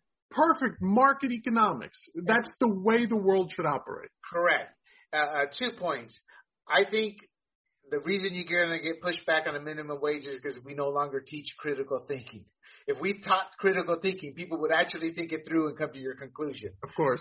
market economics. That's the way the world should operate. Correct. 2 points. I think the reason you're going to get pushed back on the minimum wage is because we no longer teach critical thinking. If we taught critical thinking, people would actually think it through and come to your conclusion. Of course.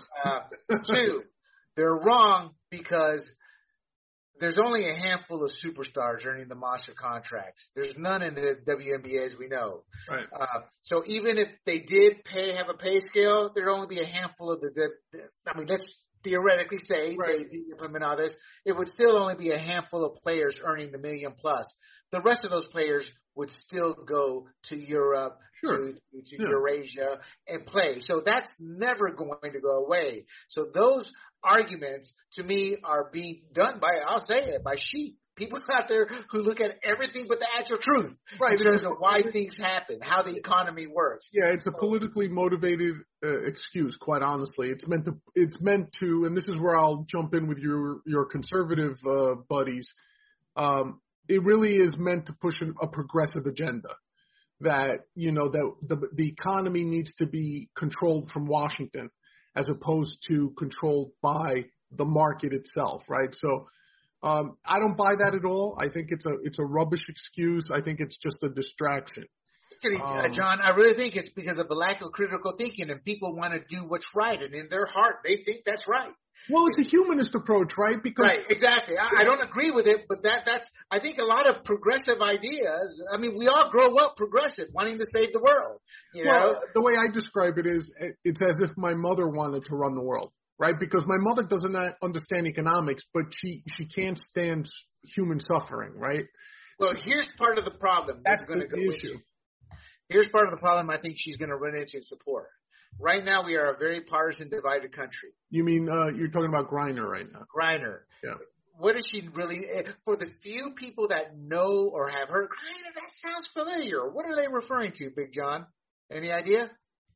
2, they're wrong because there's only a handful of superstars earning the monster contracts. There's none in the WNBA, as we know. Right. So even if they did have a pay scale, there'd only be a handful of theoretically say Right. they implement all this, it would still only be a handful of players earning the $1 million plus. The rest of those players would still go to Europe, Sure. to Eurasia and play. So that's never going to go away. So those arguments to me are being done by, I'll say it, by sheep. People out there who look at everything but the actual truth. Right. In terms of why things happen, how the economy works. Yeah, it's a politically motivated excuse, quite honestly. It's meant to, and this is where I'll jump in with your conservative buddies. It really is meant to push a progressive agenda that, that the economy needs to be controlled from Washington as opposed to controlled by the market itself, right? So, I don't buy that at all. I think it's a rubbish excuse. I think it's just a distraction. John, I really think it's because of the lack of critical thinking, and people want to do what's right, and in their heart they think that's right. Well, it's a humanist approach, right? Because right, exactly. I don't agree with it, but that's I think a lot of progressive ideas. I mean, we all grow up progressive, wanting to save the world. Well, the way I describe it is, it's as if my mother wanted to run the world. Right, because my mother doesn't understand economics, but she can't stand human suffering, right? Well, here's part of the problem. That's the issue. Here's part of the problem I think she's going to run into in support. Right now, we are a very partisan, divided country. You mean you're talking about Griner right now? Griner. Yeah. What is she really? For the few people that know or have heard Griner, that sounds familiar. What are they referring to, Big John? Any idea?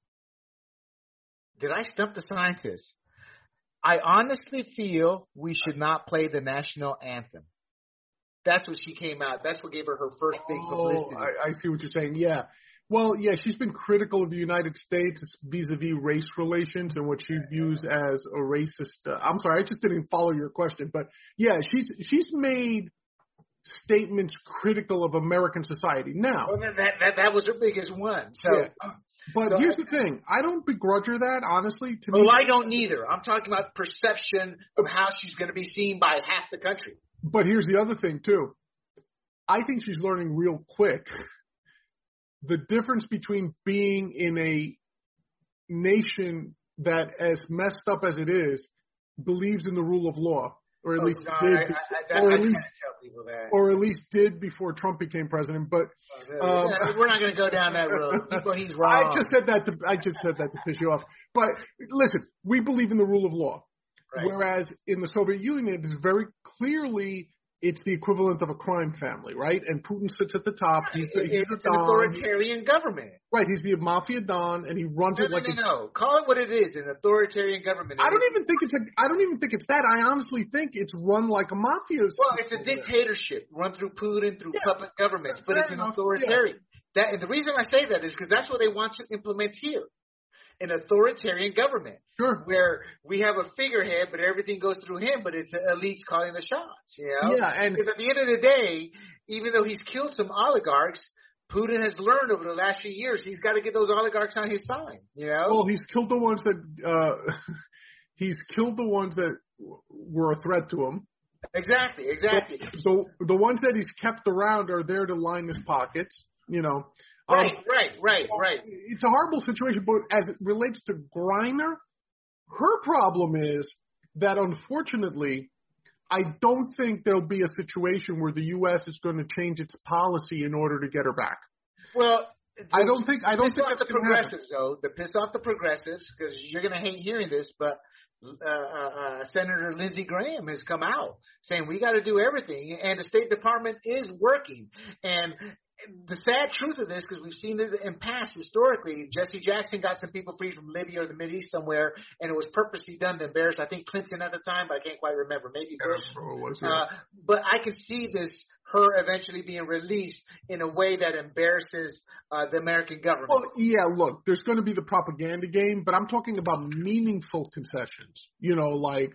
Did I stump the scientist? I honestly feel we should not play the national anthem. That's what she came out. That's what gave her her first big publicity. I see what you're saying. Yeah. Well, yeah, she's been critical of the United States vis-a-vis race relations and what she views as a racist. I'm sorry, I just didn't follow your question, but yeah, she's made statements critical of American society. Now, well, that was her biggest one. So. Yeah. But here's the thing. I don't begrudge her that, honestly. To me, I don't either. I'm talking about perception of how she's going to be seen by half the country. But here's the other thing, too. I think she's learning real quick the difference between being in a nation that, as messed up as it is, believes in the rule of law. Or at least did. Or at least did before Trump became president. But we're not going to go down that road. People, he's wrong. I just said that to piss you off. But listen, we believe in the rule of law, right. Whereas in the Soviet Union, it's very clearly it's the equivalent of a crime family, right? And Putin sits at the top. He's an authoritarian government. Right. He's the mafia don, and he runs it like no. Call it what it is, an authoritarian government. I don't even think it's that. I honestly think it's run like a mafia. Well, it's a dictatorship run through Putin, through puppet governments, but it's an authoritarian. Yeah. And the reason I say that is because that's what they want to implement here. An authoritarian government, sure, where we have a figurehead, but everything goes through him, but it's elites calling the shots, Yeah, and because at the end of the day, even though he's killed some oligarchs, Putin has learned over the last few years he's got to get those oligarchs on his side, Well, he's killed the ones that were a threat to him. Exactly. So the ones that he's kept around are there to line his pockets, Right. It's a horrible situation, but as it relates to Griner, her problem is that unfortunately, I don't think there'll be a situation where the U.S. is going to change its policy in order to get her back. Well, I don't think that's the progressives, though. To piss off the progressives, because you're going to hate hearing this, but Senator Lindsey Graham has come out saying we got to do everything, and the State Department is working. And the sad truth of this, because we've seen it in past historically, Jesse Jackson got some people free from Libya or the Mideast somewhere, and it was purposely done to embarrass, I think, Clinton at the time, but I can't quite remember. Maybe Bush. But I can see her eventually being released in a way that embarrasses the American government. Well, yeah, look, there's going to be the propaganda game, but I'm talking about meaningful concessions, like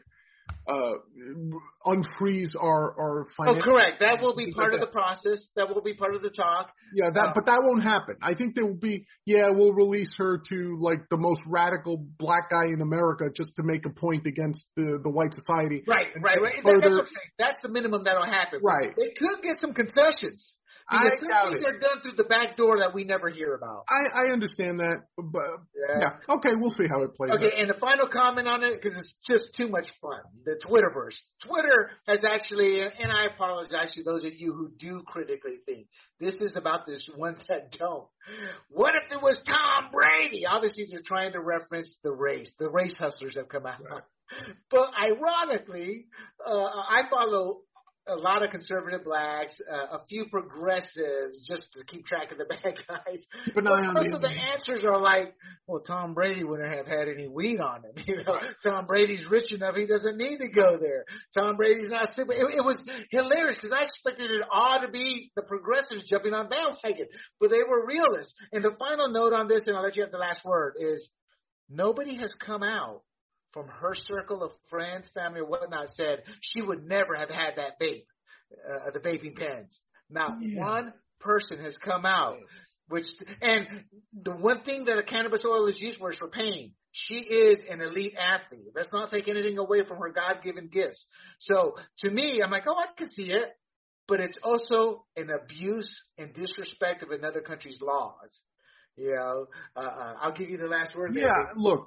unfreeze our financial. Oh, correct. That will be part of the process. That will be part of the talk. Yeah, but that won't happen. I think there will be, we'll release her to like the most radical black guy in America just to make a point against the white society. Right. That's what I'm saying. That's the minimum that'll happen. Right. They could get some concessions. Because some things are done through the back door that we never hear about. I understand that, but yeah. Okay, we'll see how it plays out. Okay, and the final comment on it, because it's just too much fun, the Twitterverse. Twitter has actually, and I apologize to those of you who do critically think, this is about the ones that don't. What if it was Tom Brady? Obviously, they're trying to reference the race. The race hustlers have come out. Right. But ironically, I follow a lot of conservative blacks, a few progressives, just to keep track of the bad guys. But most of the answers are like, well, Tom Brady wouldn't have had any weed on him. You know, Tom Brady's rich enough; he doesn't need to go there. Tom Brady's not stupid. It was hilarious because I expected it all to be the progressives jumping on bandwagon, but they were realists. And the final note on this, and I'll let you have the last word, is nobody has come out from her circle of friends, family, or whatnot, said she would never have had that vape, the vaping pens. Not one person has come out. And the one thing that a cannabis oil is used for is for pain. She is an elite athlete. Let's not take anything away from her God-given gifts. So to me, I'm like, oh, I can see it. But it's also an abuse and disrespect of another country's laws. You know, I'll give you the last word. Yeah, look,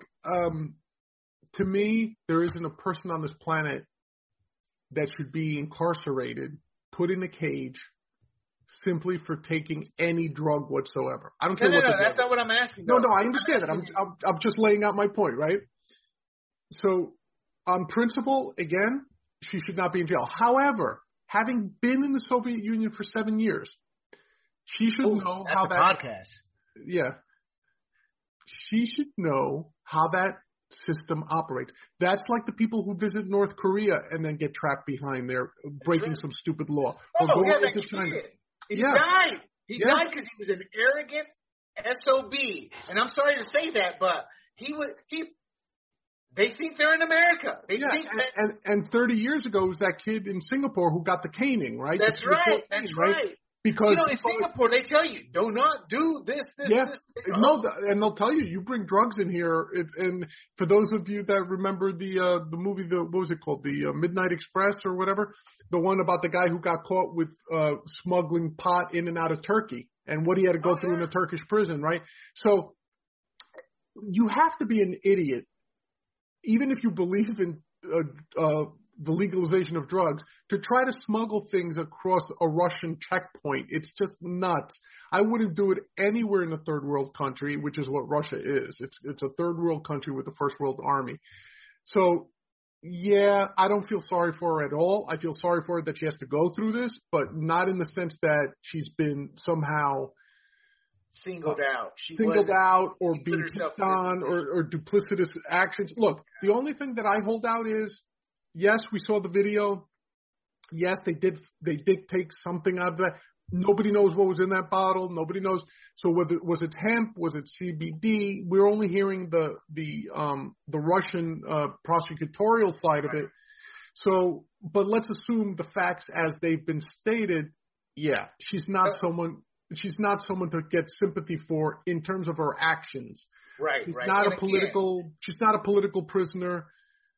to me, there isn't a person on this planet that should be incarcerated, put in a cage, simply for taking any drug whatsoever. I don't care what. No, that's not what I'm asking. No, I understand that. I'm just laying out my point, right? So, on principle, again, she should not be in jail. However, having been in the Soviet Union for 7 years, she should know how that podcast. Yeah, she should know how that system operates. That's like the people who visit North Korea and then get trapped behind there breaking some stupid law. Or going into China. He died. He died because he was an arrogant SOB. And I'm sorry to say that, but they think they're in America. They think and 30 years ago was that kid in Singapore who got the caning, right? That's right. That's right. Because in Singapore, they tell you, do not do this. No, and they'll tell you bring drugs in here. And for those of you that remember the movie, what was it called? The Midnight Express or whatever, the one about the guy who got caught with smuggling pot in and out of Turkey and what he had to go through in a Turkish prison, right? So you have to be an idiot, even if you believe in the legalization of drugs, to try to smuggle things across a Russian checkpoint. It's just nuts. I wouldn't do it anywhere in a third world country, which is what Russia is. It's a third world country with a first world army. So, yeah, I don't feel sorry for her at all. I feel sorry for her that she has to go through this, but not in the sense that she's been somehow singled out. Or being picked on or duplicitous actions. Look, the only thing that I hold out is, yes, we saw the video. Yes, they did take something out of that. Nobody knows what was in that bottle. Nobody knows. So was it hemp? Was it CBD? We're only hearing the Russian prosecutorial side of it. So, but let's assume the facts as they've been stated. Yeah, she's not someone to get sympathy for in terms of her actions. Right. She's not a political prisoner.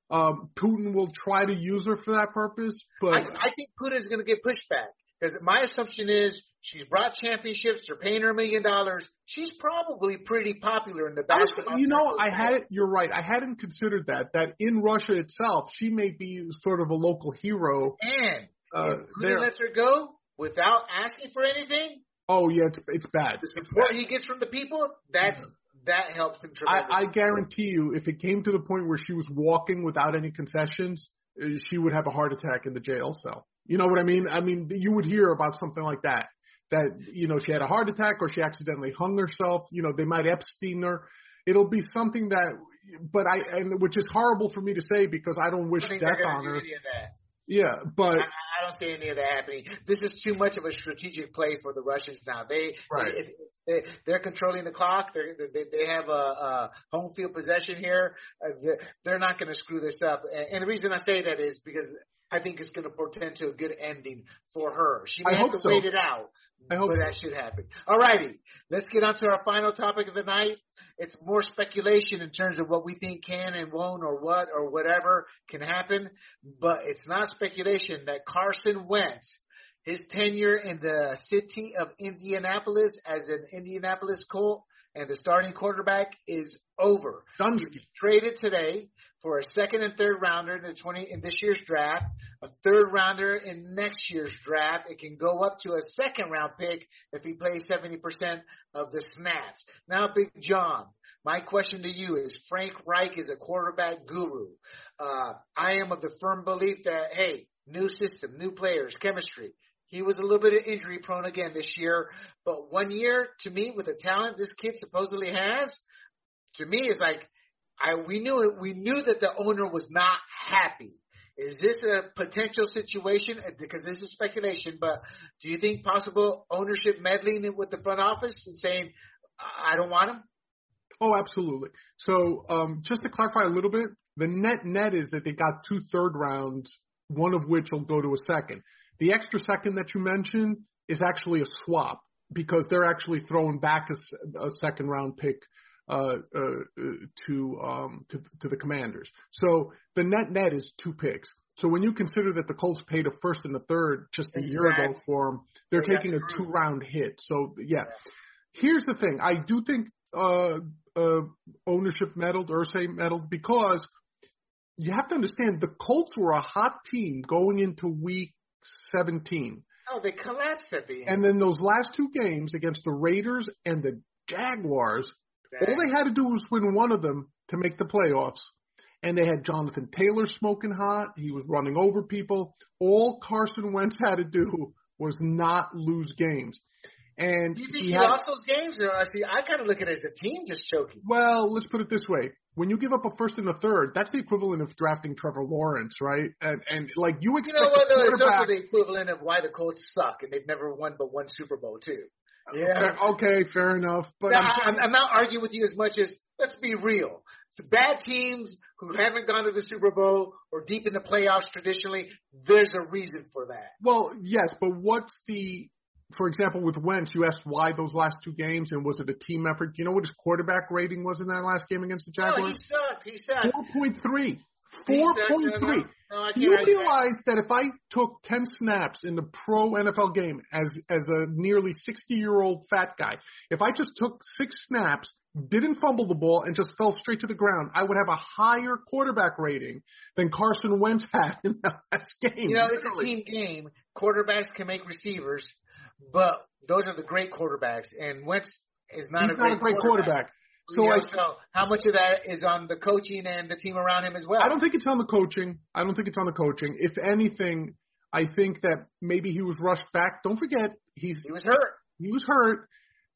Putin will try to use her for that purpose, but I think Putin is going to get pushback because my assumption is she's brought championships. They're paying her $1 million. She's probably pretty popular in the basketball. You're right. I hadn't considered that in Russia itself, she may be sort of a local hero. And if Putin lets her go without asking for anything. Oh yeah, it's bad. The support he gets from the people, that helps him tremendously. I guarantee you, if it came to the point where she was walking without any concessions, she would have a heart attack in the jail cell. You know what I mean? I mean, you would hear about something like that. That, she had a heart attack or she accidentally hung herself. They might Epstein her. It'll be something which is horrible for me to say because I don't wish death on her. Yeah, but I don't see any of that happening. This is too much of a strategic play for the Russians now. They're controlling the clock. They have a home field possession here. They're not going to screw this up. And the reason I say that is because I think it's going to portend to a good ending for her. She may have to wait it out, but that should happen. All righty, let's get on to our final topic of the night. It's more speculation in terms of what we think can and won't or what or whatever can happen, but it's not speculation that Carson Wentz his tenure in the city of Indianapolis as an Indianapolis Colt and the starting quarterback is over. Done. He was traded today for a second and third rounder in this year's draft, a third rounder in next year's draft. It can go up to a second round pick if he plays 70% of the snaps. Now, Big John, my question to you is, Frank Reich is a quarterback guru. I am of the firm belief that, hey, new system, new players, chemistry. He was a little bit of injury prone again this year, but 1 year, to me, with the talent this kid supposedly has, to me, is like, we knew that the owner was not happy. Is this a potential situation? Because this is speculation, but do you think possible ownership meddling with the front office and saying, I don't want him? Oh, absolutely. So just to clarify a little bit, the net is that they got 2 third rounds, one of which will go to a second. The extra second that you mentioned is actually a swap because they're actually throwing back a second round pick to the Commanders. So the net is 2 picks. So when you consider that the Colts paid a first and a third just a year ago for them, they're taking a 2-round hit. So yeah. Here's the thing. I do think ownership meddled, Irsay meddled, because you have to understand the Colts were a hot team going into week 17. Oh, they collapsed at the end. And then those last 2 games against the Raiders and the Jaguars, all they had to do was win one of them to make the playoffs. And they had Jonathan Taylor smoking hot. He was running over people. All Carson Wentz had to do was not lose games. And do you think he lost those games? Or I kind of look at it as a team just choking. Well, let's put it this way. When you give up a first and a third, that's the equivalent of drafting Trevor Lawrence, right? And like you expect it's also the equivalent of why the Colts suck and they've never won but one Super Bowl too. Yeah. Okay, fair enough. But I'm not arguing with you as much as, let's be real. The bad teams who haven't gone to the Super Bowl or deep in the playoffs traditionally, there's a reason for that. Well, yes, but for example, with Wentz, you asked why those last 2 games, and was it a team effort? Do you know what his quarterback rating was in that last game against the Jaguars? No, he sucked. 4.3. 4.3. No, Do you realize that if I took 10 snaps in the pro NFL game as a nearly 60-year-old fat guy, if I just took 6 snaps, didn't fumble the ball, and just fell straight to the ground, I would have a higher quarterback rating than Carson Wentz had in that last game. It's a team game. Quarterbacks can make receivers, but those are the great quarterbacks, and Wentz is not a great quarterback. So how much of that is on the coaching and the team around him as well? I don't think it's on the coaching. If anything, I think that maybe he was rushed back. Don't forget, he was hurt.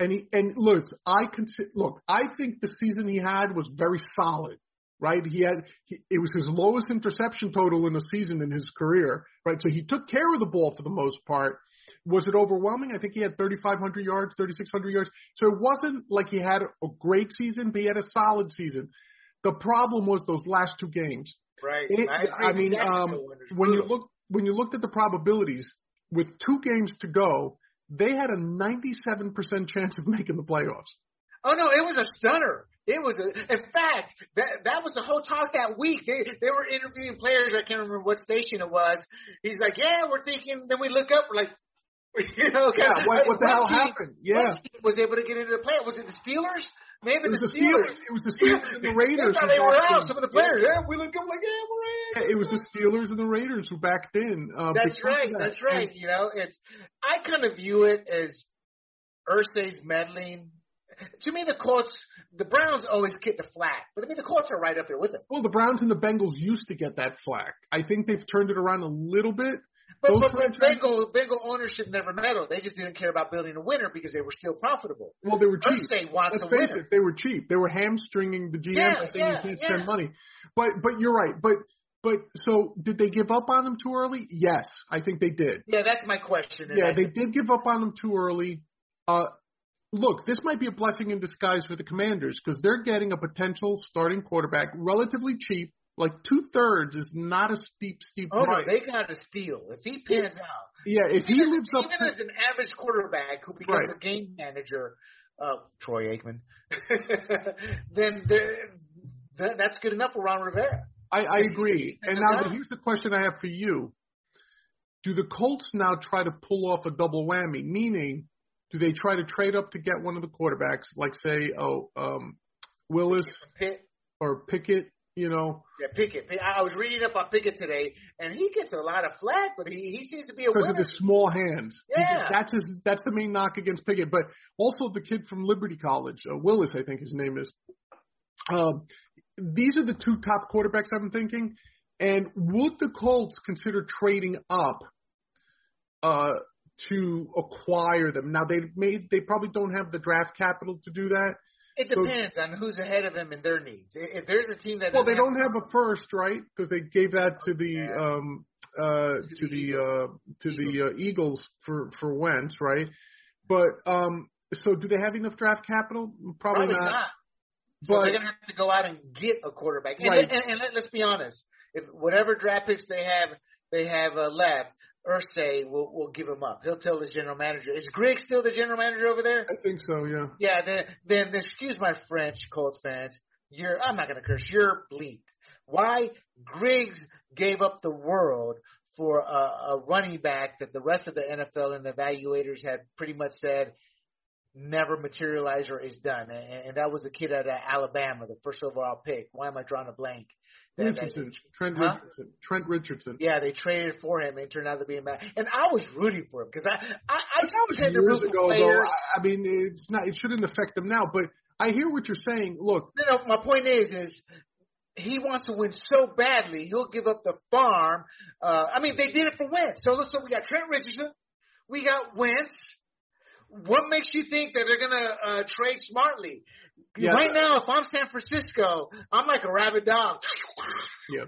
I think the season he had was very solid, right? It was his lowest interception total in a season in his career, right? So he took care of the ball for the most part. Was it overwhelming? I think he had 3,500 yards, 3,600 yards. So it wasn't like he had a great season, but he had a solid season. The problem was those last 2 games. Right. When you looked at the probabilities, with 2 games to go, they had a 97% chance of making the playoffs. Oh no, it was a stunner. In fact, that was the whole talk that week. They were interviewing players. I can't remember what station it was. He's like, yeah, we're thinking. Then we look up, we're like, what the hell happened? Yeah, was able to get into the playoffs. Was it the Steelers? Maybe the Steelers. It was the Steelers and the Raiders. They were out. Some of the players. Yeah, we look up like, we're in. It was the Steelers and the Raiders who backed in. That's right. That's right. I kind of view it as Irsay's meddling. To me, the Browns always get the flack, but the Colts are right up there with them. Well, the Browns and the Bengals used to get that flack. I think they've turned it around a little bit. But Bengal ownership never meddled. They just didn't care about building a winner because they were still profitable. Well, they were cheap. Let's face it, they were cheap. They were hamstringing the GM by saying you can't spend money. But you're right. But so did they give up on him too early? Yes, I think they did. Yeah, that's my question. Yeah, they did give up on him too early. Look, this might be a blessing in disguise for the Commanders because they're getting a potential starting quarterback relatively cheap. Like 2/3 is not a steep price. No, they got to steal. If he pans out. Yeah, if he lives up even as an average quarterback who becomes a game manager, Troy Aikman, then that's good enough for Ron Rivera. I agree. And now here's the question I have for you. do the Colts now try to pull off a double whammy? Meaning, do they try to trade up to get one of the quarterbacks, like say, Willis or Pickett? You know, yeah, Pickett. I was reading up on Pickett today, and he gets a lot of flack, but he seems to be a winner. Because of his small hands. Yeah, that's the main knock against Pickett. But also the kid from Liberty College, Willis, I think his name is. These are the two top quarterbacks I'm thinking. And would the Colts consider trading up to acquire them? Now they probably don't have the draft capital to do that. It depends on who's ahead of them and their needs. If there's a team that they don't have a first, right? Because they gave that to the Eagles for Wentz, right? But so do they have enough draft capital? Probably not. So they're going to have to go out and get a quarterback. Right. And let's be honest. If whatever draft picks they have left, Irsay will give him up. He'll tell his general manager. Is Griggs still the general manager over there? I think so, yeah. Yeah, then excuse my French, Colts fans. I'm not going to curse. You're bleeped. Why? Griggs gave up the world for a running back that the rest of the NFL and the evaluators had pretty much said never materialized or is done. And that was the kid out of Alabama, the first overall pick. Why am I drawing a blank? Trent Richardson. Yeah, they traded for him and turned out to be a man. And I was rooting for him because I always had to root for players. I mean, it shouldn't affect them now, but I hear what you're saying. Look. No, my point is he wants to win so badly, he'll give up the farm. I mean, they did it for Wentz. So we got Trent Richardson. We got Wentz. What makes you think that they're going to trade smartly? Yeah. Right now, if I'm San Francisco, I'm like a rabid dog. Yeah.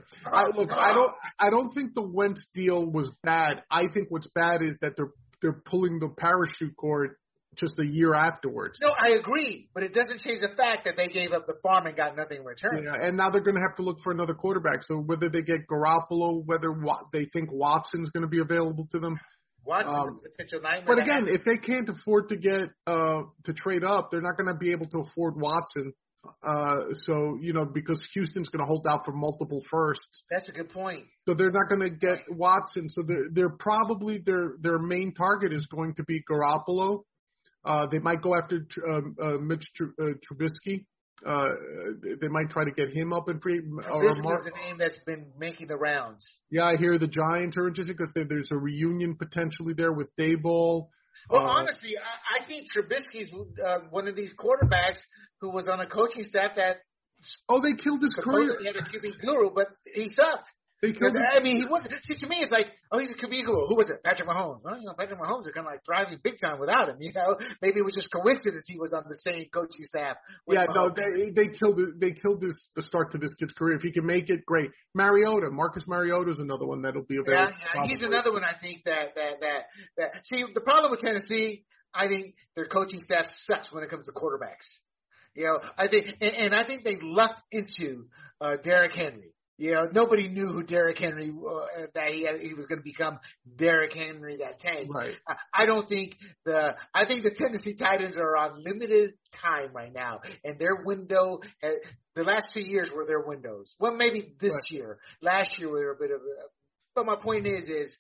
I don't think the Wentz deal was bad. I think what's bad is that they're pulling the parachute cord just a year afterwards. No, I agree, but it doesn't change the fact that they gave up the farm and got nothing in return. Yeah, and now they're going to have to look for another quarterback. So whether they get Garoppolo, whether they think Watson's going to be available to them. Watson's a potential nightmare. But again, if they can't afford to get to trade up, they're not going to be able to afford Watson. So because Houston's going to hold out for multiple firsts. That's a good point. So they're not going to get Watson. So they're probably their main target is going to be Garoppolo. They might go after Mitch Trubisky. They might try to get him up and free. Trubisky is a name that's been making the rounds. Yeah, I hear the Giants are interested because there's a reunion potentially there with Daboll. Well, honestly, I think Trubisky's one of these quarterbacks who was on a coaching staff that. Oh, they killed his career. He had a QB guru, but he sucked. He wasn't. See, to me, it's like, he's a QB guru. Who was it? Patrick Mahomes. Well, Patrick Mahomes are kind of like thriving big time without him. Maybe it was just coincidence he was on the same coaching staff. Yeah, Mahomes. No, they killed it. They killed the start to this kid's career. If he can make it, great. Marcus Mariota is another one that'll be available. Yeah, he's another one. I think that. See, the problem with Tennessee, I think their coaching staff sucks when it comes to quarterbacks. I think, and I think they lucked into Derrick Henry. Nobody knew who Derrick Henry that he was going to become Derrick Henry that tank. Right. I think the Tennessee Titans are on limited time right now, and their window. The last 2 years were their windows. Well, maybe this year. Last year we were a bit of. But my point is,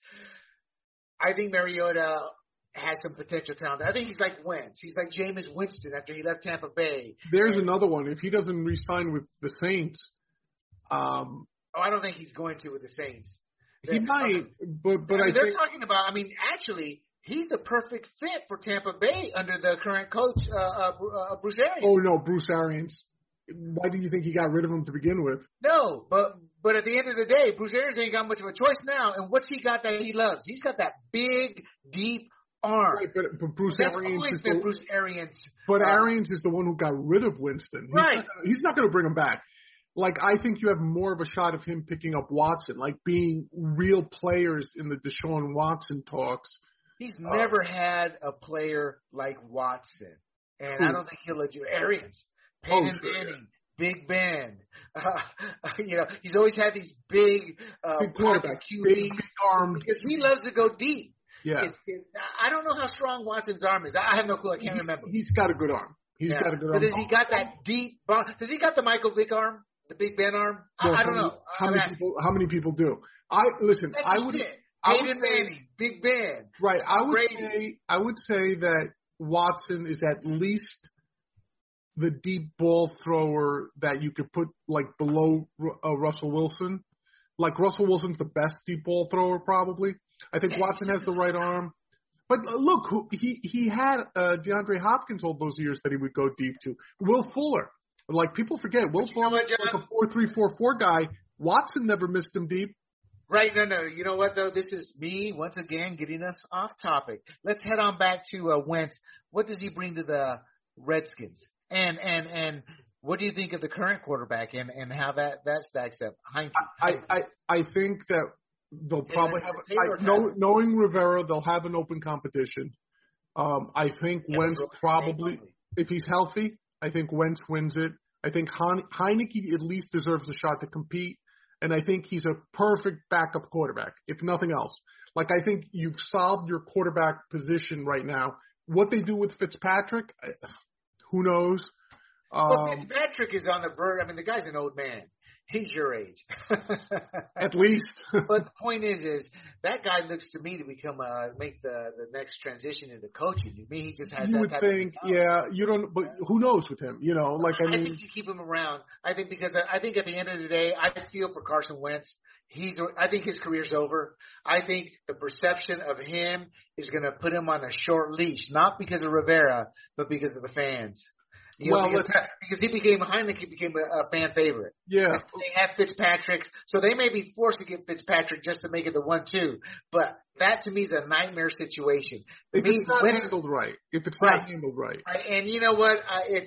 I think Mariota has some potential talent. I think he's like Wentz. He's like Jameis Winston after he left Tampa Bay. There's another one. If he doesn't re-sign with the Saints. I don't think he's going to with the Saints. He might, but they're talking about. Actually, he's a perfect fit for Tampa Bay under the current coach, Bruce Arians. Oh no, Bruce Arians. Why do you think he got rid of him to begin with? No, but at the end of the day, Bruce Arians ain't got much of a choice now. And what's he got that he loves? He's got that big, deep arm. Right, but Bruce Arians is Bruce Arians. But Arians is the one who got rid of Winston. He's not going to bring him back. Like, I think you have more of a shot of him picking up Watson, like being real players in the Deshaun Watson talks. He's never had a player like Watson. And I don't think he'll let you. Arians, Peyton Manning, Big Ben. He's always had these big quarterbacks, big armed. Because he loves to go deep. Yeah. I don't know how strong Watson's arm is. I have no clue. I can't remember. He's got a good arm. He's got a good arm. But does he got that deep – does he got the Michael Vick arm? The Big Ben arm? I don't know. How many people do? Peyton Manning, Big Ben. Right. I would say that Watson is at least the deep ball thrower that you could put like below Russell Wilson. Like Russell Wilson's the best deep ball thrower probably. I think Watson has the right arm. But look, he had DeAndre Hopkins all those years that he would go deep to. Will Fuller. Like people forget, Will Fuller was like a 4-3-4-4 guy. Watson never missed him deep. Right, no. You know what, though? This is me, once again, getting us off topic. Let's head on back to Wentz. What does he bring to the Redskins? And what do you think of the current quarterback and how that stacks up? I think that they'll probably knowing Rivera, they'll have an open competition. I think Wentz probably, if he's healthy, I think Wentz wins it. I think Heineke at least deserves a shot to compete. And I think he's a perfect backup quarterback, if nothing else. Like, I think you've solved your quarterback position right now. What they do with Fitzpatrick, who knows? Well, Fitzpatrick is on the verge. I mean, the guy's an old man. He's your age. At least. But the point is that guy looks to me to become make the next transition into coaching. To me, he just has you that would type think, of you don't, but who knows with him? You know, like, I think you keep him around. I think because I think at the end of the day, I feel for Carson Wentz. I think his career's over. I think the perception of him is going to put him on a short leash, not because of Rivera, but because of the fans. Because Heineke became a fan favorite. Yeah. They had Fitzpatrick, so they may be forced to get Fitzpatrick just to make it the 1-2. But that to me is a nightmare situation. If it's not handled right. Right. And you know what?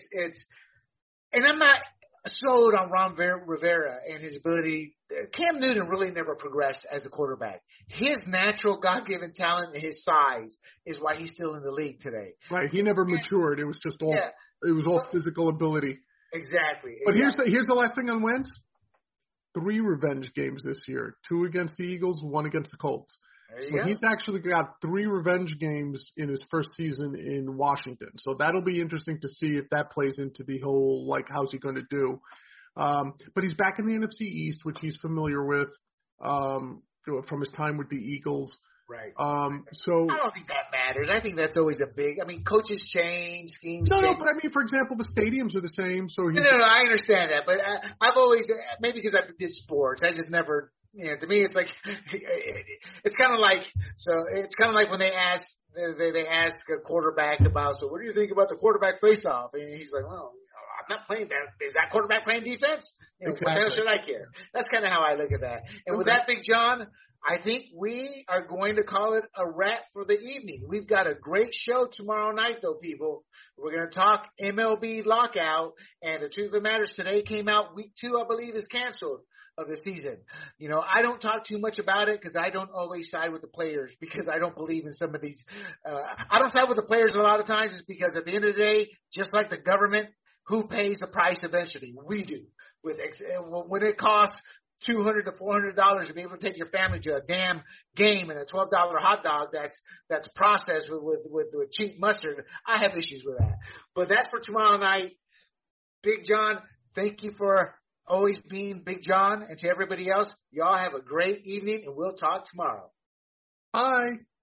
And I'm not sold on Ron Rivera and his ability. Cam Newton really never progressed as a quarterback. His natural God-given talent and his size is why he's still in the league today. Right. He never matured. It was just all. Yeah. It was all physical ability. Exactly. But here's the last thing on Wentz. 3 revenge games this year. 2 against the Eagles, 1 against the Colts. So he's actually got 3 revenge games in his first season in Washington. So that'll be interesting to see if that plays into the whole, like, how's he going to do. But he's back in the NFC East, which he's familiar with from his time with the Eagles. Right. So I don't think that matters. I think that's always coaches change, schemes change. No, but I mean, for example, the stadiums are the same. So No, I understand that. But I've always, maybe because I did sports, I just never, to me, it's like, it's kind of like when they ask a quarterback about, so what do you think about the quarterback face-off? And he's like, well, I'm not playing that. Is that quarterback playing defense? Exactly. What the hell should I care? That's kind of how I look at that. And with that, Big John, I think we are going to call it a wrap for the evening. We've got a great show tomorrow night, though, people. We're going to talk MLB lockout. And the truth of the matter is today came out. Week 2, I believe, is canceled of the season. I don't talk too much about it because I don't always side with the players because I don't believe in some of these. I don't side with the players a lot of times is because at the end of the day, just like the government, who pays the price eventually? We do. When it costs $200 to $400 to be able to take your family to a damn game and a $12 hot dog that's processed with cheap mustard, I have issues with that. But that's for tomorrow night. Big John, thank you for always being Big John. And to everybody else, y'all have a great evening, and we'll talk tomorrow. Bye.